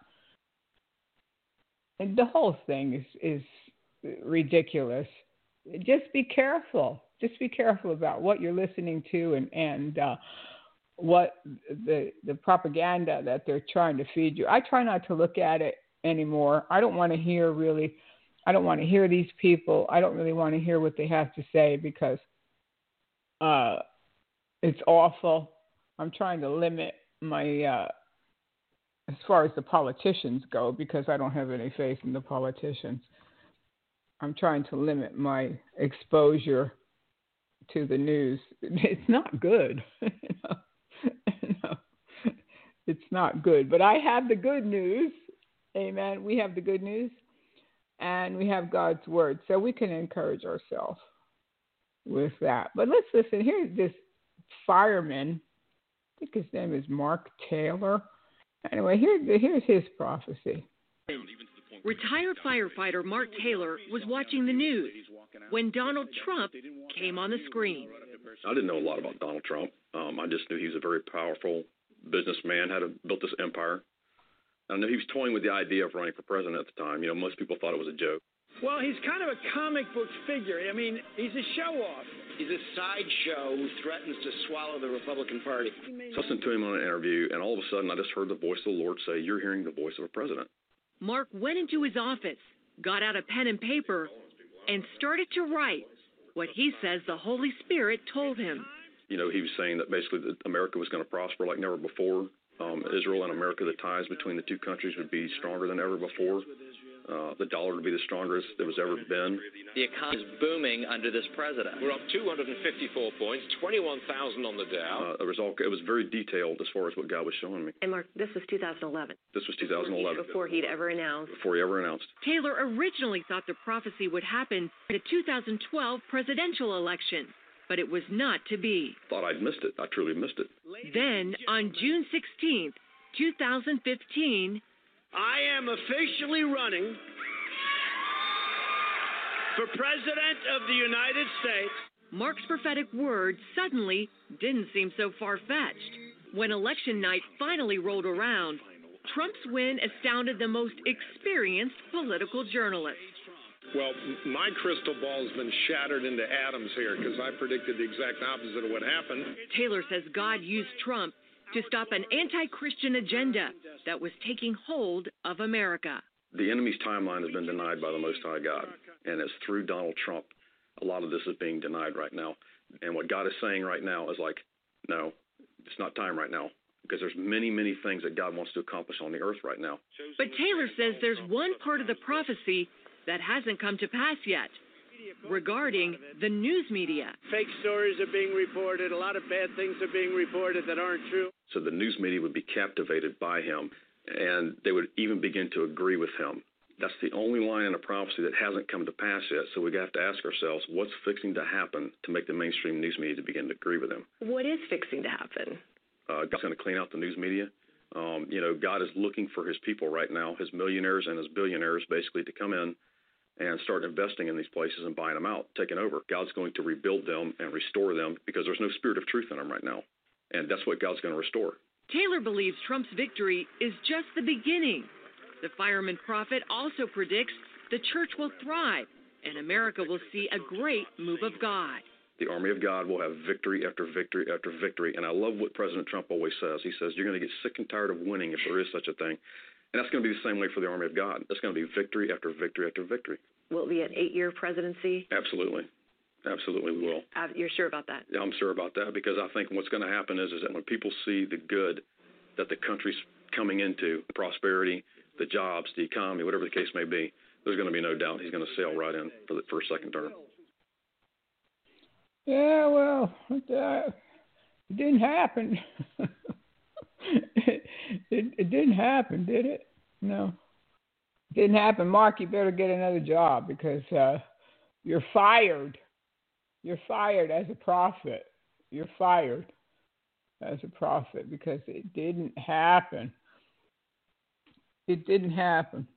And the whole thing is, is ridiculous. Just be careful. Just be careful about what you're listening to and, and uh, what the the propaganda that they're trying to feed you. I try not to look at it anymore. I don't want to hear really, I don't want to hear these people. I don't really want to hear what they have to say because uh, it's awful. I'm trying to limit my uh, as far as the politicians go, because I don't have any faith in the politicians. I'm trying to limit my exposure to the news. It's not good. No, it's not good. But I have the good news. Amen. We have the good news, and we have God's word, so we can encourage ourselves with that. But let's listen. Here's this fireman. I think his name is Mark Taylor. Anyway, here, here's his prophecy. Retired firefighter Mark Taylor was watching the news when Donald Trump came on the screen. I didn't know a lot about Donald Trump. Um, I just knew he was a very powerful businessman, had a, built this empire. I knew he was toying with the idea of running for president at the time. You know, most people thought it was a joke. Well, he's kind of a comic book figure. I mean, he's a show-off. He's a sideshow who threatens to swallow the Republican Party. So I listened to him on an interview, and all of a sudden I just heard the voice of the Lord say, "You're hearing the voice of a president." Mark went into his office, got out a pen and paper, and started to write what he says the Holy Spirit told him. You know, he was saying that basically that America was going to prosper like never before. Um, Israel and America, the ties between the two countries would be stronger than ever before. Uh, the dollar would be the strongest it was ever been. The economy is booming under this president. We're up two hundred fifty-four points, twenty-one thousand on the Dow. Uh, it was all it was very detailed as far as what God was showing me. And Mark, this was two thousand eleven. This was two thousand eleven. Before he'd ever announced. Before he ever announced. Taylor originally thought the prophecy would happen at the two thousand twelve presidential election, but it was not to be. Thought I'd missed it. I truly missed it. Then, on June sixteenth, two thousand fifteen, I am officially running for President of the United States. Mark's prophetic words suddenly didn't seem so far-fetched. When election night finally rolled around, Trump's win astounded the most experienced political journalists. Well, my crystal ball has been shattered into atoms here because I predicted the exact opposite of what happened. Taylor says God used Trump to stop an anti-Christian agenda that was taking hold of America. The enemy's timeline has been denied by the Most High God, and it's through Donald Trump. A lot of this is being denied right now. And what God is saying right now is like, no, it's not time right now, because there's many, many things that God wants to accomplish on the earth right now. But Taylor says there's one part of the prophecy that hasn't come to pass yet, regarding the news media. Fake stories are being reported. A lot of bad things are being reported that aren't true. So the news media would be captivated by him, and they would even begin to agree with him. That's the only line in a prophecy that hasn't come to pass yet. So we have to ask ourselves, what's fixing to happen to make the mainstream news media to begin to agree with him? What is fixing to happen? Uh, God's going to clean out the news media. Um, you know, God is looking for his people right now, his millionaires and his billionaires, basically, to come in and start investing in these places and buying them out, taking over. God's going to rebuild them and restore them because there's no spirit of truth in them right now. And that's what God's going to restore. Taylor believes Trump's victory is just the beginning. The fireman prophet also predicts the church will thrive and America will see a great move of God. The army of God will have victory after victory after victory. And I love what President Trump always says. He says, you're going to get sick and tired of winning if there is such a thing. And that's going to be the same way for the army of God. It's going to be victory after victory after victory. Will it be an eight-year presidency? Absolutely. Absolutely we will. Uh, you're sure about that? Yeah, I'm sure about that because I think what's going to happen is, is that when people see the good that the country's coming into, prosperity, the jobs, the economy, whatever the case may be, there's going to be no doubt he's going to sail right in for the first, second term. Yeah, well, uh, it didn't happen. it, it, it didn't happen, did it? No. It didn't happen. Mark, you better get another job because uh, you're fired. You're fired as a prophet. You're fired as a prophet because it didn't happen. It didn't happen.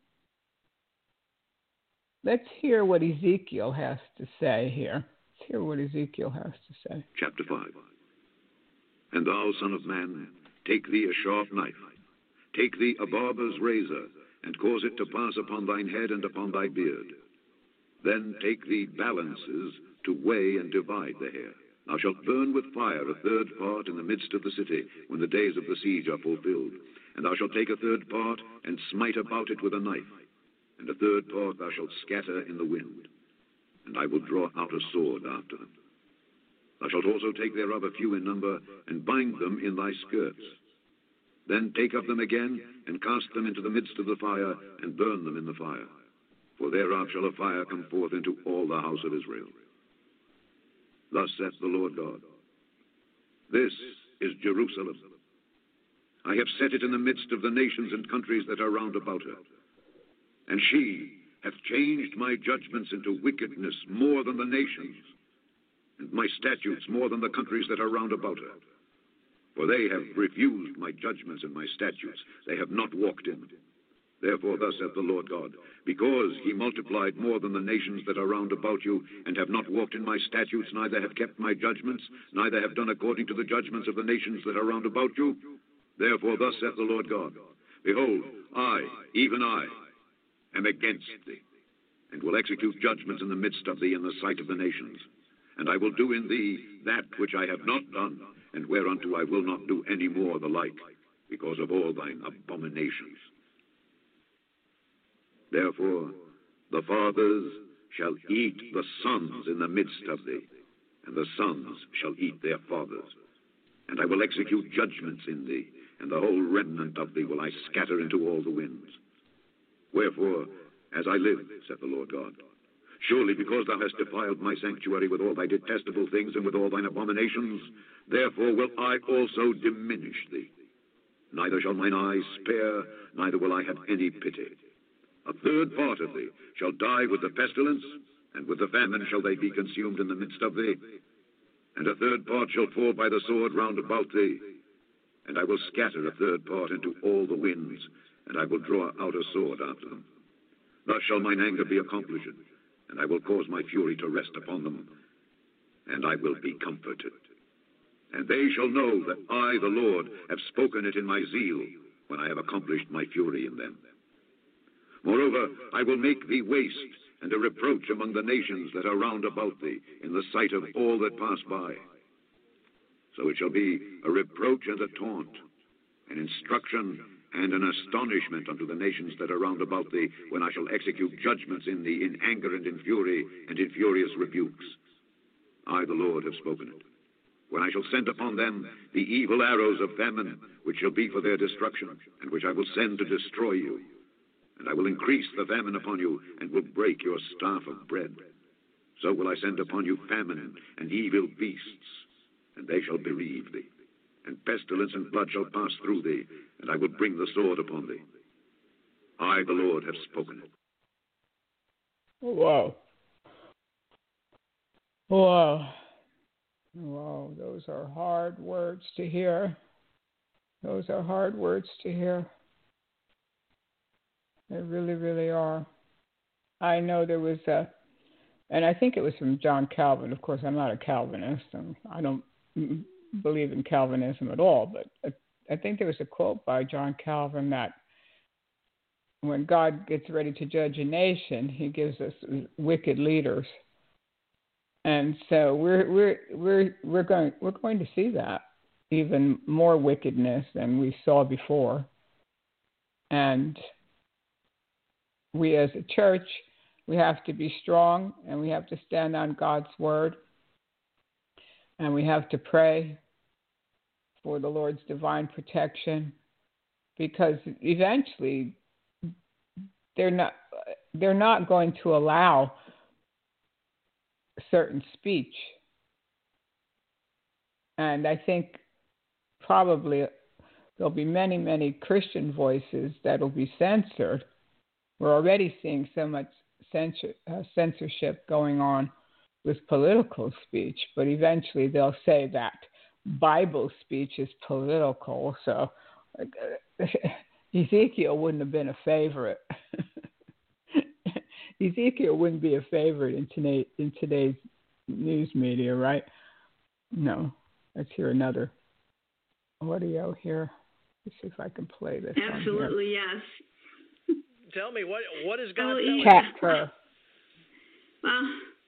Let's hear what Ezekiel has to say here. Let's hear what Ezekiel has to say. Chapter five. And thou, son of man, take thee a sharp knife, take thee a barber's razor, and cause it to pass upon thine head and upon thy beard. Then take thee balances to weigh and divide the hair. Thou shalt burn with fire a third part in the midst of the city, when the days of the siege are fulfilled. And thou shalt take a third part, and smite about it with a knife. And a third part thou shalt scatter in the wind. And I will draw out a sword after them. Thou shalt also take thereof a few in number, and bind them in thy skirts. Then take of them again, and cast them into the midst of the fire, and burn them in the fire. For thereof shall a fire come forth into all the house of Israel. Thus saith the Lord God, this is Jerusalem. I have set it in the midst of the nations and countries that are round about her. And she hath changed my judgments into wickedness more than the nations, and my statutes more than the countries that are round about her. For they have refused my judgments and my statutes. They have not walked in them. Therefore thus saith the Lord God, because ye multiplied more than the nations that are round about you, and have not walked in my statutes, neither have kept my judgments, neither have done according to the judgments of the nations that are round about you, therefore thus saith the Lord God, behold, I, even I, am against thee, and will execute judgments in the midst of thee in the sight of the nations. And I will do in thee that which I have not done, and whereunto I will not do any more the like, because of all thine abominations. Therefore the fathers shall eat the sons in the midst of thee, and the sons shall eat their fathers. And I will execute judgments in thee, and the whole remnant of thee will I scatter into all the winds. Wherefore, as I live, saith the Lord God, surely because thou hast defiled my sanctuary with all thy detestable things and with all thine abominations, therefore will I also diminish thee. Neither shall mine eyes spare, neither will I have any pity. A third part of thee shall die with the pestilence, and with the famine shall they be consumed in the midst of thee. And a third part shall fall by the sword round about thee. And I will scatter a third part into all the winds, and I will draw out a sword after them. Thus shall mine anger be accomplished, and I will cause my fury to rest upon them, and I will be comforted. And they shall know that I, the Lord, have spoken it in my zeal, when I have accomplished my fury in them. Moreover, I will make thee waste, and a reproach among the nations that are round about thee, in the sight of all that pass by. So it shall be a reproach and a taunt, an instruction and an astonishment unto the nations that are round about thee, when I shall execute judgments in thee in anger and in fury and in furious rebukes. I, the Lord, have spoken it. When I shall send upon them the evil arrows of famine, which shall be for their destruction, and which I will send to destroy you. And I will increase the famine upon you, and will break your staff of bread. So will I send upon you famine and evil beasts, and they shall bereave thee. And pestilence and blood shall pass through thee, and I will bring the sword upon thee. I, the Lord, have spoken it. Whoa. Whoa. Whoa, those are hard words to hear. Those are hard words to hear. They really, really are. I know there was a, and I think it was from John Calvin. Of course, I'm not a Calvinist, and I don't believe in Calvinism at all, but I think there was a quote by John Calvin that when God gets ready to judge a nation, he gives us wicked leaders. And so we're we're we're we're going we're going to see that, even more wickedness than we saw before. And we as a church, we have to be strong, and we have to stand on God's word, and we have to pray for the Lord's divine protection, because eventually they're not they're not going to allow certain speech. And I think probably there'll be many, many Christian voices that will be censored. We're already seeing so much censor, uh, censorship going on with political speech, but eventually they'll say that Bible speech is political. So uh, Ezekiel wouldn't have been a favorite. Ezekiel wouldn't be a favorite in, today, in today's news media, right? No. Let's hear another audio here. Let's see if I can play this. Absolutely, yes. Tell me, what what is God oh, telling Cat you? her. Well,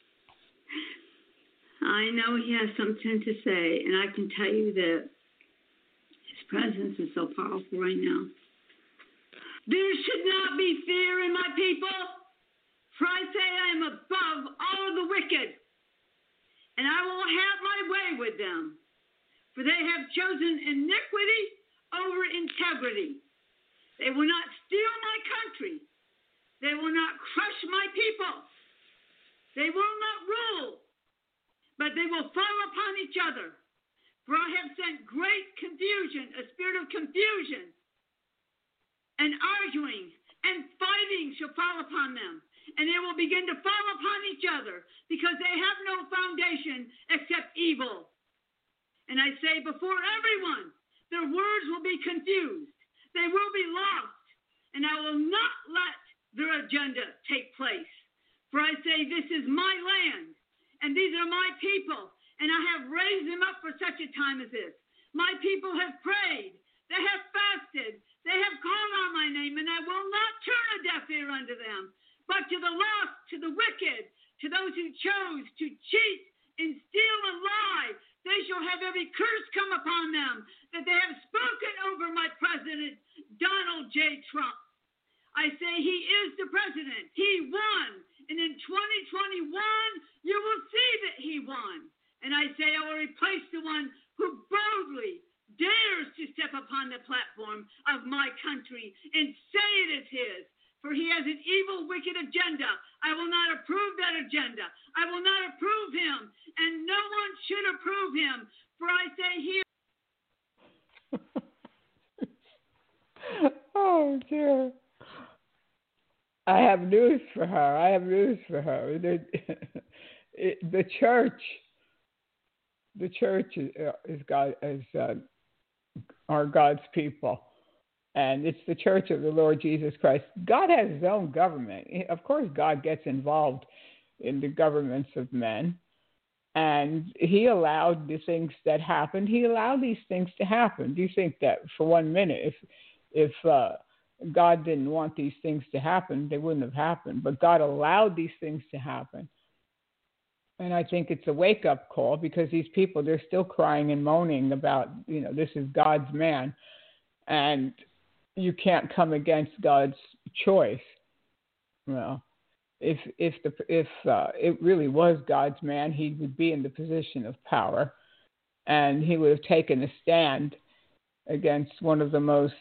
I know he has something to say, and I can tell you that his presence is so powerful right now. There should not be fear in my people, for I say I am above all of the wicked, and I will have my way with them, for they have chosen iniquity over integrity. They will not steal my country. They will not crush my people. They will not rule, but they will fall upon each other. For I have sent great confusion, a spirit of confusion, and arguing and fighting shall fall upon them. And they will begin to fall upon each other, because they have no foundation except evil. And I say before everyone, their words will be confused. They will be lost, and I will not let their agenda take place. For I say, this is my land, and these are my people, and I have raised them up for such a time as this. My people have prayed, they have fasted, they have called on my name, and I will not turn a deaf ear unto them, but But to the lost, to the wicked, to those who chose to cheat and steal and lie, they shall have every curse come upon them that they have spoken over my president, Donald J. Trump. I say he is the president. He won. And in twenty twenty-one, you will see that he won. And I say I will replace the one who boldly dares to step upon the platform of my country and say it is his. For he has an evil, wicked agenda. I will not approve that agenda. I will not approve him. And no one should approve him. For I say here. Oh, dear. I have news for her. I have news for her. The, it, the church, the church is, is God, is uh, are God's people. And it's the church of the Lord Jesus Christ. God has his own government. Of course, God gets involved in the governments of men. And he allowed the things that happened. He allowed these things to happen. Do you think that for one minute, if if uh, God didn't want these things to happen, they wouldn't have happened? But God allowed these things to happen. And I think it's a wake-up call because these people, they're still crying and moaning about, you know, this is God's man. And you can't come against God's choice. Well, if if the if uh, it really was God's man, he would be in the position of power, and he would have taken a stand against one of the most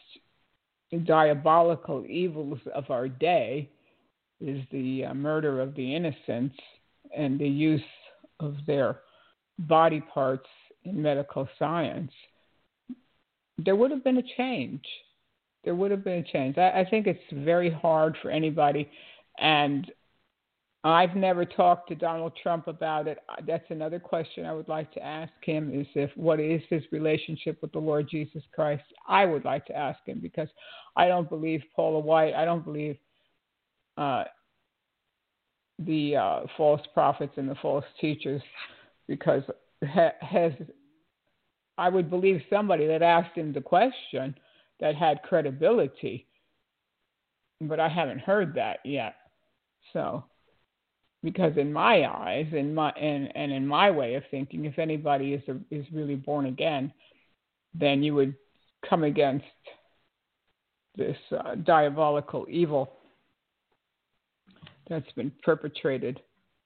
diabolical evils of our day, is the uh, murder of the innocents and the use of their body parts in medical science. There would have been a change. There would have been a change. I, I think it's very hard for anybody, and I've never talked to Donald Trump about it. That's another question I would like to ask him, is if what is his relationship with the Lord Jesus Christ? I would like to ask him because I don't believe Paula White. I don't believe uh, the uh, false prophets and the false teachers, because ha- has I would believe somebody that asked him the question that had credibility, but I haven't heard that yet. So, because in my eyes, in my and, and in my way of thinking, if anybody is a, is really born again, then you would come against this uh, diabolical evil that's been perpetrated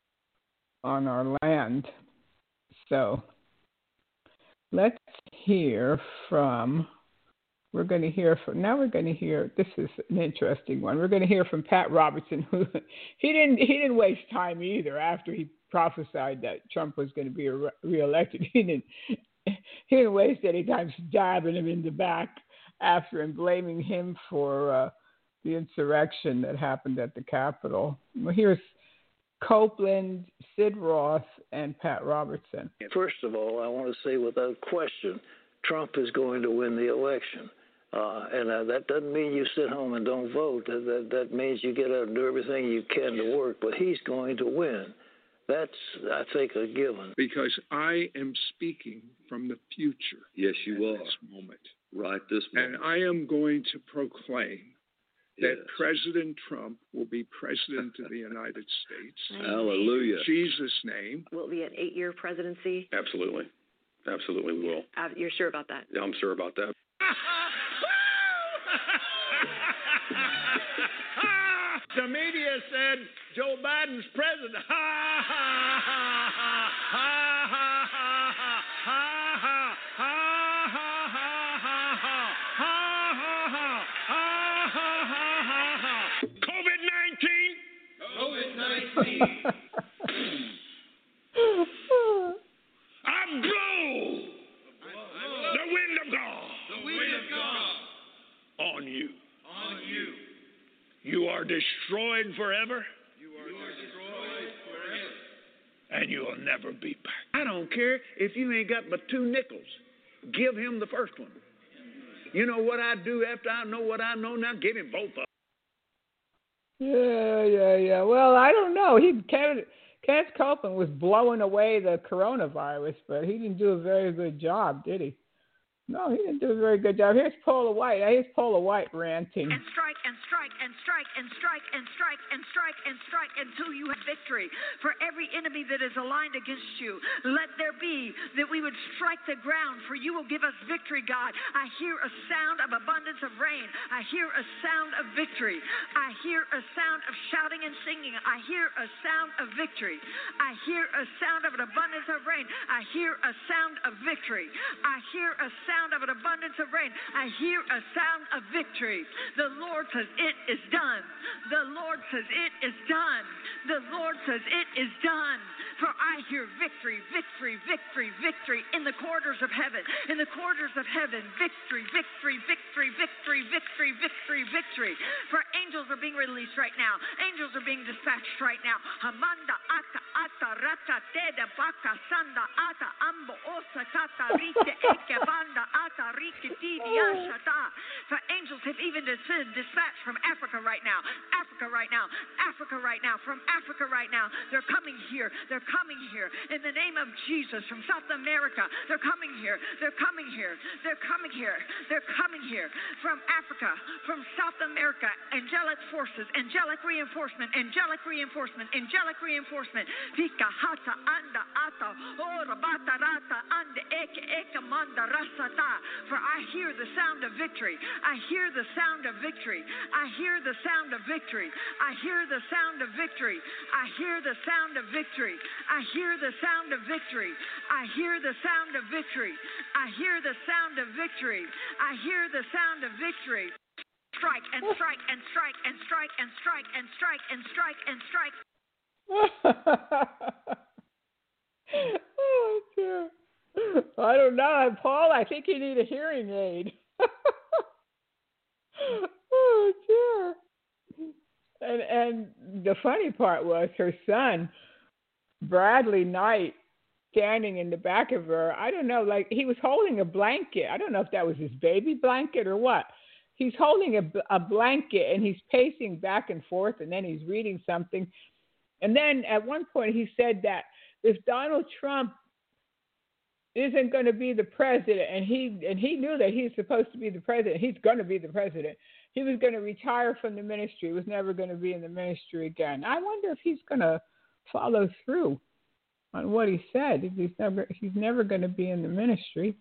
on our land. So, let's hear from. We're going to hear from, now we're going to hear, this is an interesting one. We're going to hear from Pat Robertson, who he didn't he didn't waste time either after he prophesied that Trump was going to be re- reelected. He didn't, he didn't waste any time stabbing him in the back after and blaming him for uh, the insurrection that happened at the Capitol. Well, here's Copeland, Sid Roth, and Pat Robertson. First of all, I want to say without question, Trump is going to win the election. Uh, and uh, that doesn't mean you sit home and don't vote. That, that that means you get out and do everything you can to work. But he's going to win. That's, I think, a given. Because I am speaking from the future. Yes, you are. This moment. Right this moment. And I am going to proclaim that yes. President Trump will be president of the United States. Hallelujah. In Jesus' name. Will it be an eight-year presidency? Absolutely. Absolutely, we will. Uh, you're sure about that? Yeah, I'm sure about that. The media said Joe Biden's president. Ha ha ha ha ha ha ha ha ha ha. COVID nineteen. COVID nineteen. I blow the wind of God. The wind of God on you. On you. You are destroyed forever. You are destroyed forever. And you will never be back. I don't care if you ain't got but two nickels. Give him the first one. You know what I do after I know what I know now? Give him both of them. Yeah, yeah, yeah. Well, I don't know. He Kenneth, Kenneth Copeland was blowing away the coronavirus, but he didn't do a very good job, did he? No, he didn't do a very good job. Here's Paula White. Here's Paula White ranting. And strike and and strike and strike and strike and strike and strike and strike until you have victory. For every enemy that is aligned against you, let there be that we would strike the ground, for you will give us victory, God. I hear a sound of abundance of rain. I hear a sound of victory. I hear a sound of shouting and singing. I hear a sound of victory. I hear a sound of an abundance of rain. I hear a sound of victory. I hear a sound of an abundance of rain. I hear a sound of victory. The Lord says it is done. The Lord says it is done. The Lord says it is done. For I hear victory, victory, victory, victory in the corridors of heaven. In the corridors of heaven, victory, victory, victory, victory, victory, victory, victory. For angels are being released right now. Angels are being dispatched right now. Hamanda ata ata rata teda baka sanda ata ambo osa tata rite eke banda ata rike tidi ashata. For angels have even been dispatched from Africa right now. Africa right now. Africa right now. From Africa right now. They're coming here. They're coming here. In the name of Jesus. From South America. They're coming here. They're coming here. They're coming here. They're coming here. From Africa. From South America. Angelic forces. Angelic reinforcement. Angelic reinforcement. Angelic reinforcement. Vika hata anda ata. Ora bata rata anda eke eke manda rasata. For I hear the sound of victory. I hear the sound of victory. I hear the sound of victory. I hear the sound of victory. I hear the sound of victory. I hear the sound of victory. I hear the sound of victory. I hear the sound of victory. I hear the sound of victory. Strike and strike and strike and strike and strike and strike and strike and strike. Oh, dear. I don't know, Paul. I think you need a hearing aid. Oh, dear. And and the funny part was her son, Bradley Knight, standing in the back of her. I don't know, like he was holding a blanket. I don't know if that was his baby blanket or what. He's holding a, a blanket and he's pacing back and forth, and then he's reading something. And then at one point he said that if Donald Trump isn't going to be the president, and he and he knew that he's supposed to be the president, he's going to be the president. He was going to retire from the ministry. He was never going to be in the ministry again. I wonder if he's going to follow through on what he said. He's never he's never going to be in the ministry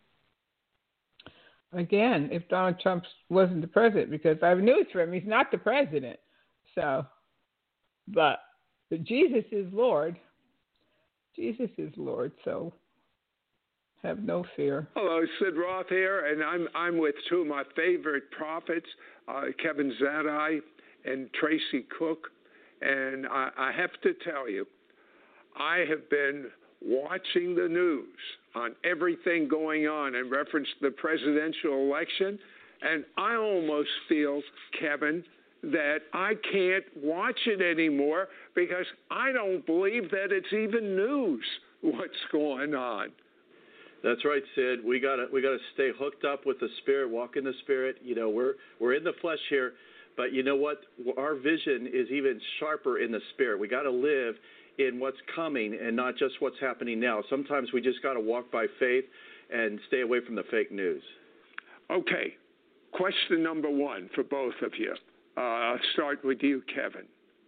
again if Donald Trump wasn't the president, because I have news for him. He's not the president. So, but, but Jesus is Lord. Jesus is Lord, so have no fear. Hello, Sid Roth here, and I'm I'm with two of my favorite prophets, uh, Kevin Zadai and Tracy Cook. And I, I have to tell you, I have been watching the news on everything going on in reference to the presidential election, and I almost feel, Kevin, that I can't watch it anymore because I don't believe that it's even news what's going on. That's right, Sid. We gotta we gotta stay hooked up with the Spirit, walk in the Spirit. You know, we're we're in the flesh here, but you know what? Our vision is even sharper in the Spirit. We got to live in what's coming and not just what's happening now. Sometimes we just got to walk by faith and stay away from the fake news. Okay. Question number one for both of you. Uh, I'll start with you, Kevin.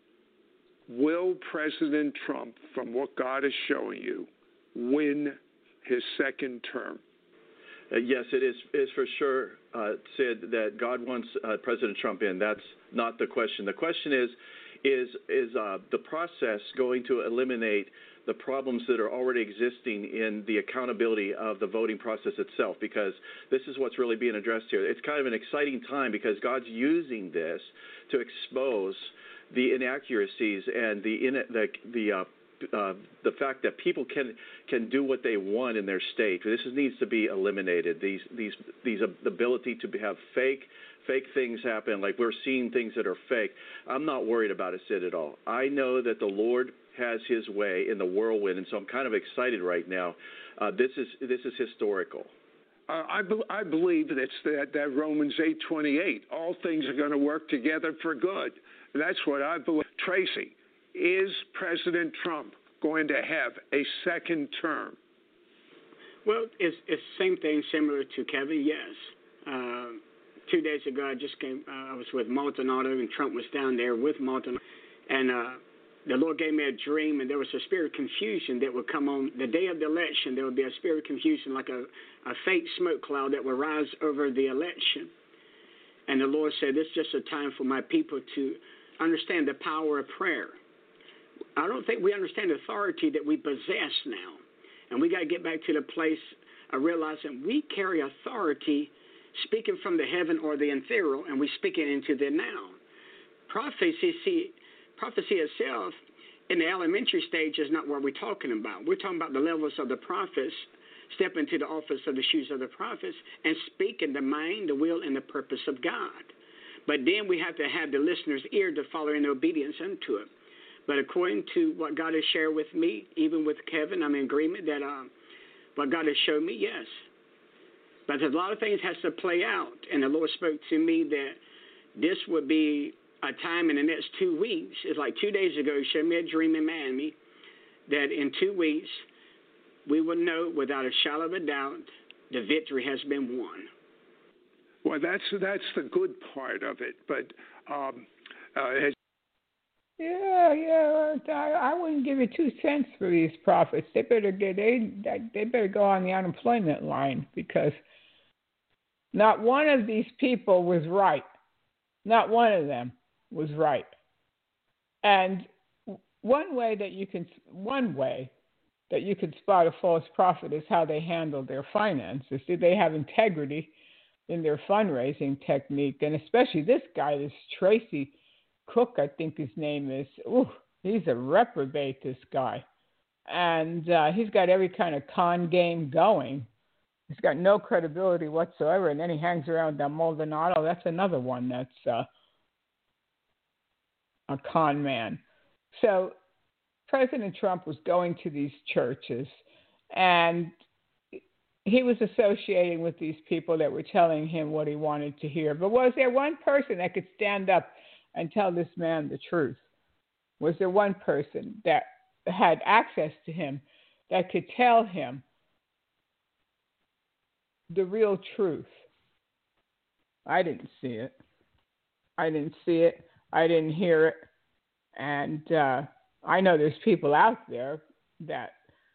Will President Trump, from what God is showing you, win his second term? Uh, yes, it is, is for sure, uh, Sid, that God wants uh, President Trump in. That's not the question. The question is, is, is uh, the process going to eliminate the problems that are already existing in the accountability of the voting process itself? Because this is what's really being addressed here. It's kind of an exciting time because God's using this to expose the inaccuracies and the in, the the uh, uh, the fact that people can can do what they want in their state. This is, needs to be eliminated. These these these uh, the ability to have fake fake things happen, like we're seeing things that are fake. I'm not worried about it, Sid, at all. I know that the Lord has his way in the whirlwind, and so I'm kind of excited right now. Uh, this is this is historical. Uh, I, be- I believe that it's that, that Romans eight twenty-eight. All things are going to work together for good. That's what I believe. Tracy, is President Trump going to have a second term? Well, it's it's same thing, similar to Kevin. Yes, uh, two days ago, I just came, uh, I was with Maldonado, and Trump was down there with Maldonado. And uh, the Lord gave me a dream, and there was a spirit of confusion that would come on the day of the election. There would be a spirit of confusion, like a, a fake smoke cloud that would rise over the election. And the Lord said, this is just a time for my people to understand the power of prayer. I don't think we understand the authority that we possess now. And we got to get back to the place of realizing we carry authority speaking from the heaven or the ethereal, and we speak it into the now. Prophecy, see, prophecy itself in the elementary stage is not what we're talking about. We're talking about the levels of the prophets, step into the office of the shoes of the prophets, and speak in the mind, the will, and the purpose of God. But then we have to have the listener's ear to follow in obedience unto it. But according to what God has shared with me, even with Kevin, I'm in agreement that uh, what God has shown me, yes. But there's a lot of things has to play out. And the Lord spoke to me that this would be a time in the next two weeks. It's like two days ago, He showed me a dream in Miami that in two weeks we will know without a shadow of a doubt the victory has been won. Well, that's that's the good part of it. But um, uh, has Yeah, yeah. I, I wouldn't give it two cents for these prophets. They better get they they better go on the unemployment line, because not one of these people was right. Not one of them was right. And one way that you can one way that you can spot a false prophet is how they handle their finances. Do they have integrity in their fundraising technique? And especially this guy, this Tracy Cook, I think his name is. Ooh, he's a reprobate, this guy. And uh, he's got every kind of con game going. He's got no credibility whatsoever. And then he hangs around with Maldonado. That's another one that's uh, a con man. So President Trump was going to these churches, and he was associating with these people that were telling him what he wanted to hear. But was there one person that could stand up and tell this man the truth? Was there one person that had access to him that could tell him the real truth? I didn't see it. I didn't see it. I didn't hear it. And uh, I know there's people out there that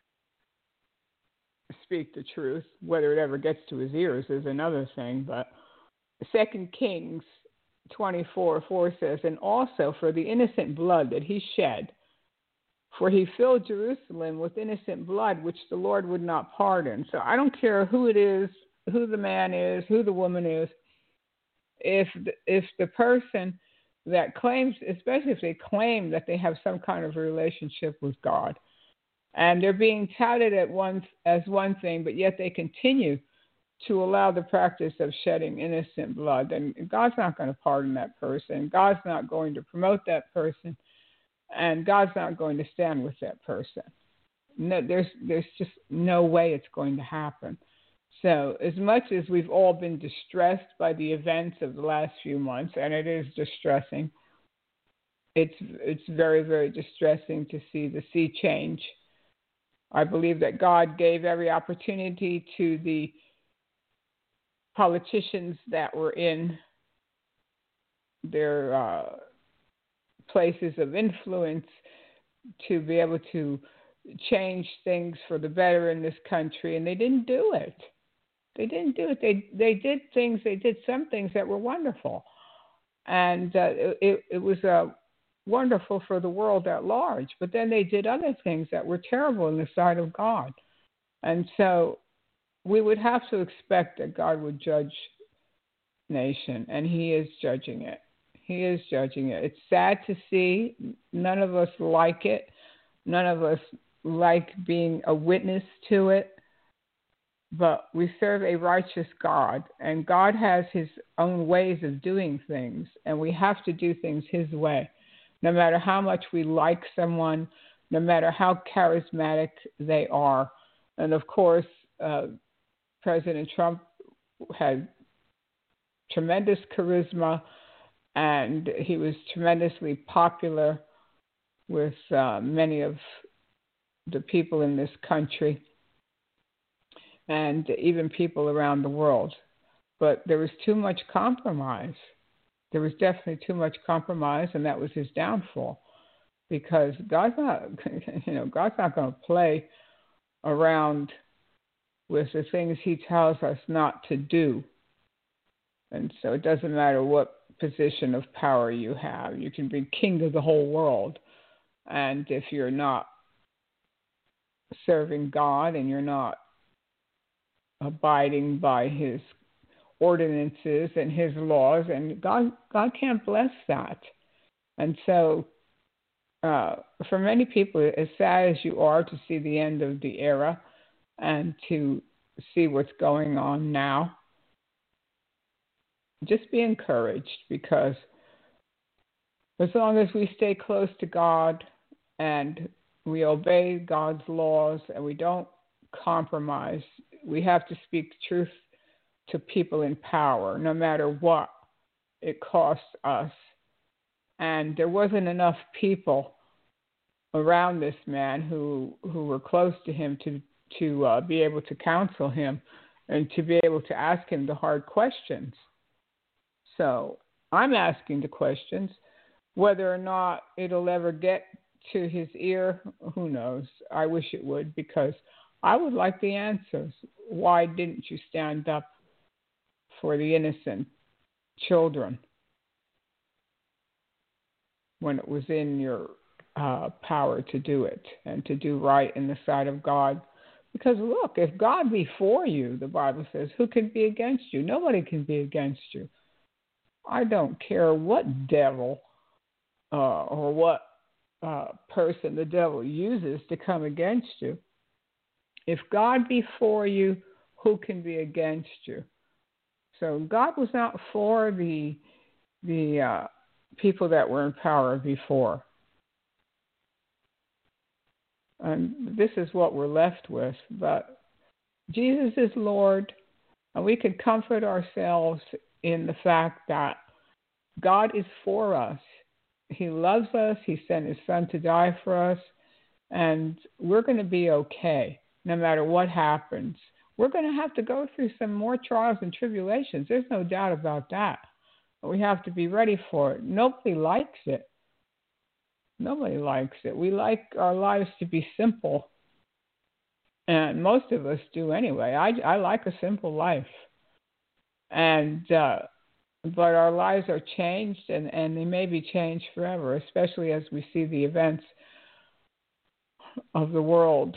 speak the truth. Whether it ever gets to his ears is another thing. But Second Kings twenty-four four says, and also for the innocent blood that he shed, for he filled Jerusalem with innocent blood, which the Lord would not pardon. So I don't care who it is, who the man is, who the woman is. If the, if the person that claims, especially if they claim that they have some kind of a relationship with God, and they're being touted at once as one thing, but yet they continue to allow the practice of shedding innocent blood, then God's not going to pardon that person. God's not going to promote that person, and God's not going to stand with that person. No, there's there's just no way it's going to happen. So as much as we've all been distressed by the events of the last few months, and it is distressing, it's it's very, very distressing to see the sea change. I believe that God gave every opportunity to the politicians that were in their uh, places of influence to be able to change things for the better in this country, and they didn't do it. They didn't do it. They they did things. They did some things that were wonderful, and uh, it it was uh, wonderful for the world at large. But then they did other things that were terrible in the sight of God, and so we would have to expect that God would judge nation, and He is judging it. He is judging it. It's sad to see. None of us like it. None of us like being a witness to it. But we serve a righteous God, and God has His own ways of doing things, and we have to do things His way. No matter how much we like someone, no matter how charismatic they are. And of course, uh, President Trump had tremendous charisma, and he was tremendously popular with uh, many of the people in this country and even people around the world. but there was too much compromise. There was definitely too much compromise, and that was his downfall. Because God's not, you know, God's not going to play around with the things He tells us not to do. And so it doesn't matter what position of power you have. You can be king of the whole world, and if you're not serving God and you're not abiding by His ordinances and His laws, and God, God can't bless that. And so. Uh, for many people, as sad as you are to see the end of the era and to see what's going on now, just be encouraged, because as long as we stay close to God and we obey God's laws and we don't compromise, we have to speak truth to people in power, no matter what it costs us. And there wasn't enough people around this man who who were close to him to to uh, be able to counsel him and to be able to ask him the hard questions. So I'm asking the questions. Whether or not it'll ever get to his ear, who knows? I wish it would, because I would like the answers. Why didn't you stand up for the innocent children when it was in your uh, power to do it and to do right in the sight of God? Because look, if God be for you, the Bible says, who can be against you? Nobody can be against you. I don't care what devil uh, or what uh, person the devil uses to come against you. If God be for you, who can be against you? So God was not for the the uh, people that were in power before. And this is what we're left with. But Jesus is Lord, and we can comfort ourselves in the fact that God is for us. He loves us. He sent His Son to die for us, and we're going to be okay no matter what happens. We're going to have to go through some more trials and tribulations. There's no doubt about that. But we have to be ready for it. Nobody likes it. Nobody likes it. We like our lives to be simple. And most of us do anyway. I, I like a simple life. And uh, but our lives are changed, and, and they may be changed forever, especially as we see the events of the world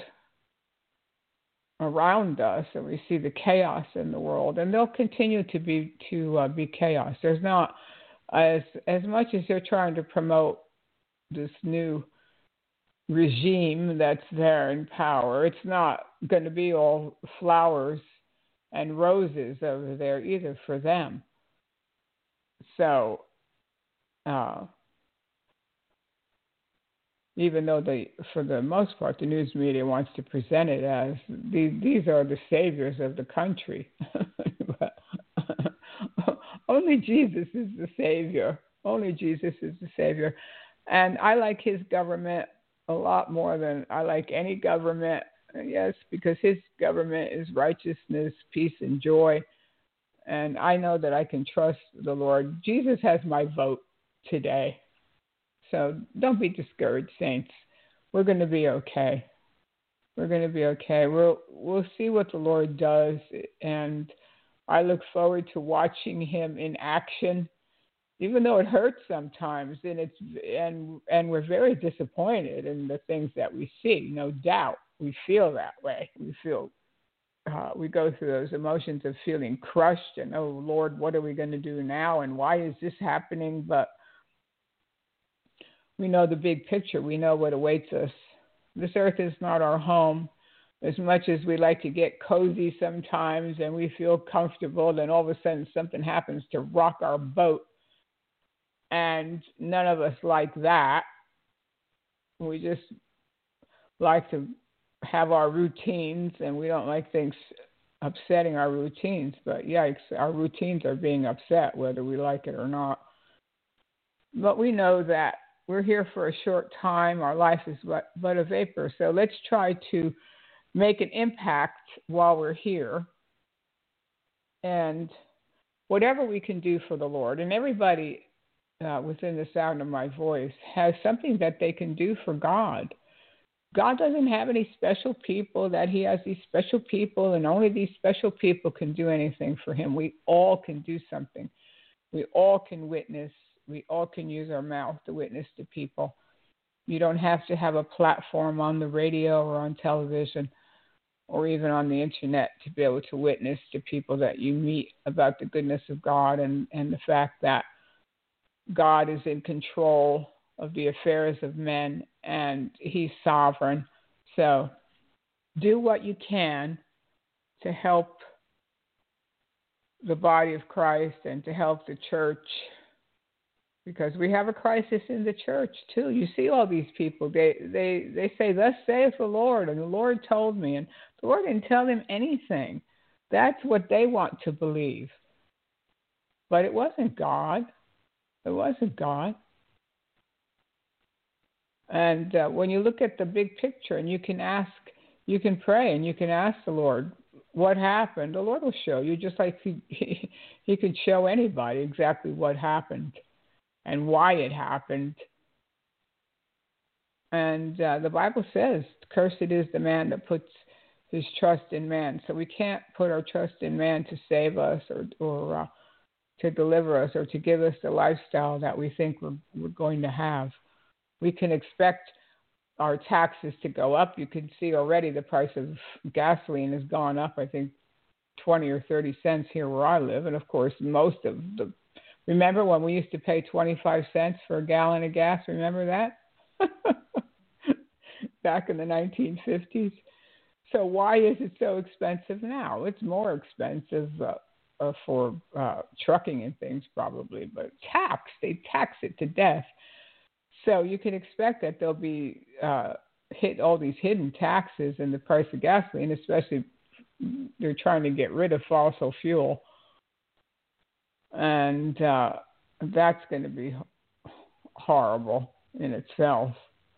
around us, and we see the chaos in the world, and they'll continue to be to uh, be chaos. There's not as as much as they're trying to promote this new regime that's there in power. It's not going to be all flowers and roses over there either for them. So, uh, even though they, for the most part, the news media wants to present it as these, these are the saviors of the country. But only Jesus is the savior. Only Jesus is the savior. And I like His government a lot more than I like any government. Yes, because His government is righteousness, peace, and joy. And I know that I can trust the Lord. Jesus has my vote today. So don't be discouraged, saints. We're going to be okay. We're going to be okay. We'll we'll see what the Lord does, and I look forward to watching Him in action, even though it hurts sometimes, and it's and and we're very disappointed in the things that we see. No doubt, we feel that way. We feel uh, we go through those emotions of feeling crushed, and oh Lord, what are we going to do now? And why is this happening? But we know the big picture. We know what awaits us. This earth is not our home. As much as we like to get cozy sometimes and we feel comfortable, then all of a sudden something happens to rock our boat. And none of us like that. We just like to have our routines, and we don't like things upsetting our routines. But yikes, our routines are being upset whether we like it or not. But we know that we're here for a short time. Our life is but, but a vapor. So let's try to make an impact while we're here. And whatever we can do for the Lord. And everybody uh, within the sound of my voice has something that they can do for God. God doesn't have any special people, that he has these special people, and only these special people can do anything for him. We all can do something. We all can witness. We all can use our mouth to witness to people. You don't have to have a platform on the radio or on television or even on the internet to be able to witness to people that you meet about the goodness of God and, and the fact that God is in control of the affairs of men and he's sovereign. So do what you can to help the body of Christ and to help the church, because we have a crisis in the church too. You see all these people, they they they say, "Thus saith the Lord," and the Lord told me, and the Lord didn't tell them anything. That's what they want to believe. But it wasn't God. It wasn't God. And uh, when you look at the big picture, and you can ask, you can pray, and you can ask the Lord what happened, the Lord will show you, just like he, he, he could show anybody exactly what happened and why it happened. And uh, the Bible says, cursed is the man that puts his trust in man. So we can't put our trust in man to save us or, or uh, to deliver us or to give us the lifestyle that we think we're, we're going to have. We can expect our taxes to go up. You can see already the price of gasoline has gone up, I think, twenty or thirty cents here where I live. And, of course, most of the – remember when we used to pay twenty-five cents for a gallon of gas? Remember that? Back in the nineteen fifties. So why is it so expensive now? It's more expensive uh, uh, for uh, trucking and things probably, but tax, they tax it to death. So you can expect that there'll be uh, hit all these hidden taxes in the price of gasoline, especially they're trying to get rid of fossil fuel. And uh, that's going to be horrible in itself.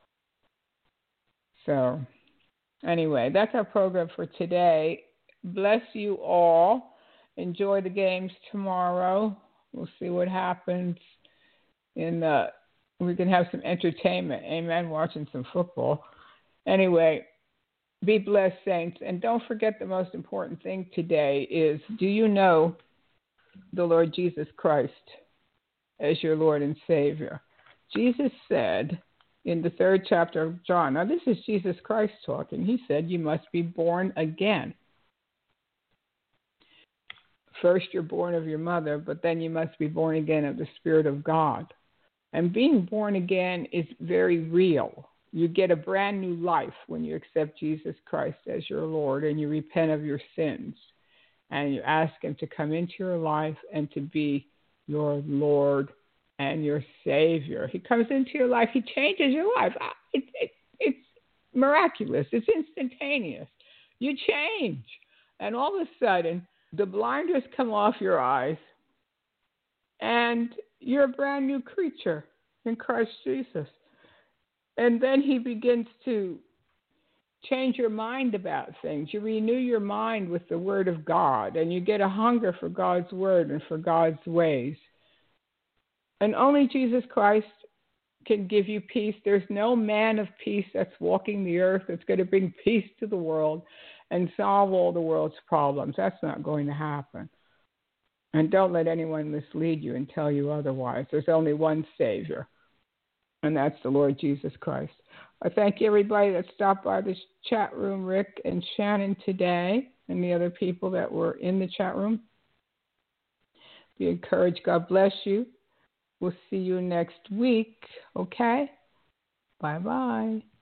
So anyway, that's our program for today. Bless you all. Enjoy the games tomorrow. We'll see what happens in the we can have some entertainment. Amen. Watching some football. Anyway, be blessed, saints. And don't forget the most important thing today is, do you know the Lord Jesus Christ as your Lord and Savior? Jesus said in the third chapter of John, now this is Jesus Christ talking. He said, you must be born again. First, you're born of your mother, but then you must be born again of the Spirit of God. And being born again is very real. You get a brand new life when you accept Jesus Christ as your Lord and you repent of your sins and you ask him to come into your life and to be your Lord and your Savior. He comes into your life. He changes your life. It, it, it's miraculous. It's instantaneous. You change. And all of a sudden, the blinders come off your eyes and you're a brand new creature in Christ Jesus. And then he begins to change your mind about things. You renew your mind with the Word of God, and you get a hunger for God's Word and for God's ways. And only Jesus Christ can give you peace. There's no man of peace that's walking the earth that's going to bring peace to the world and solve all the world's problems. That's not going to happen. And don't let anyone mislead you and tell you otherwise. There's only one Savior, and that's the Lord Jesus Christ. I thank everybody that stopped by this chat room, Rick and Shannon today, and the other people that were in the chat room. Be encouraged. God bless you. We'll see you next week, okay? Bye-bye.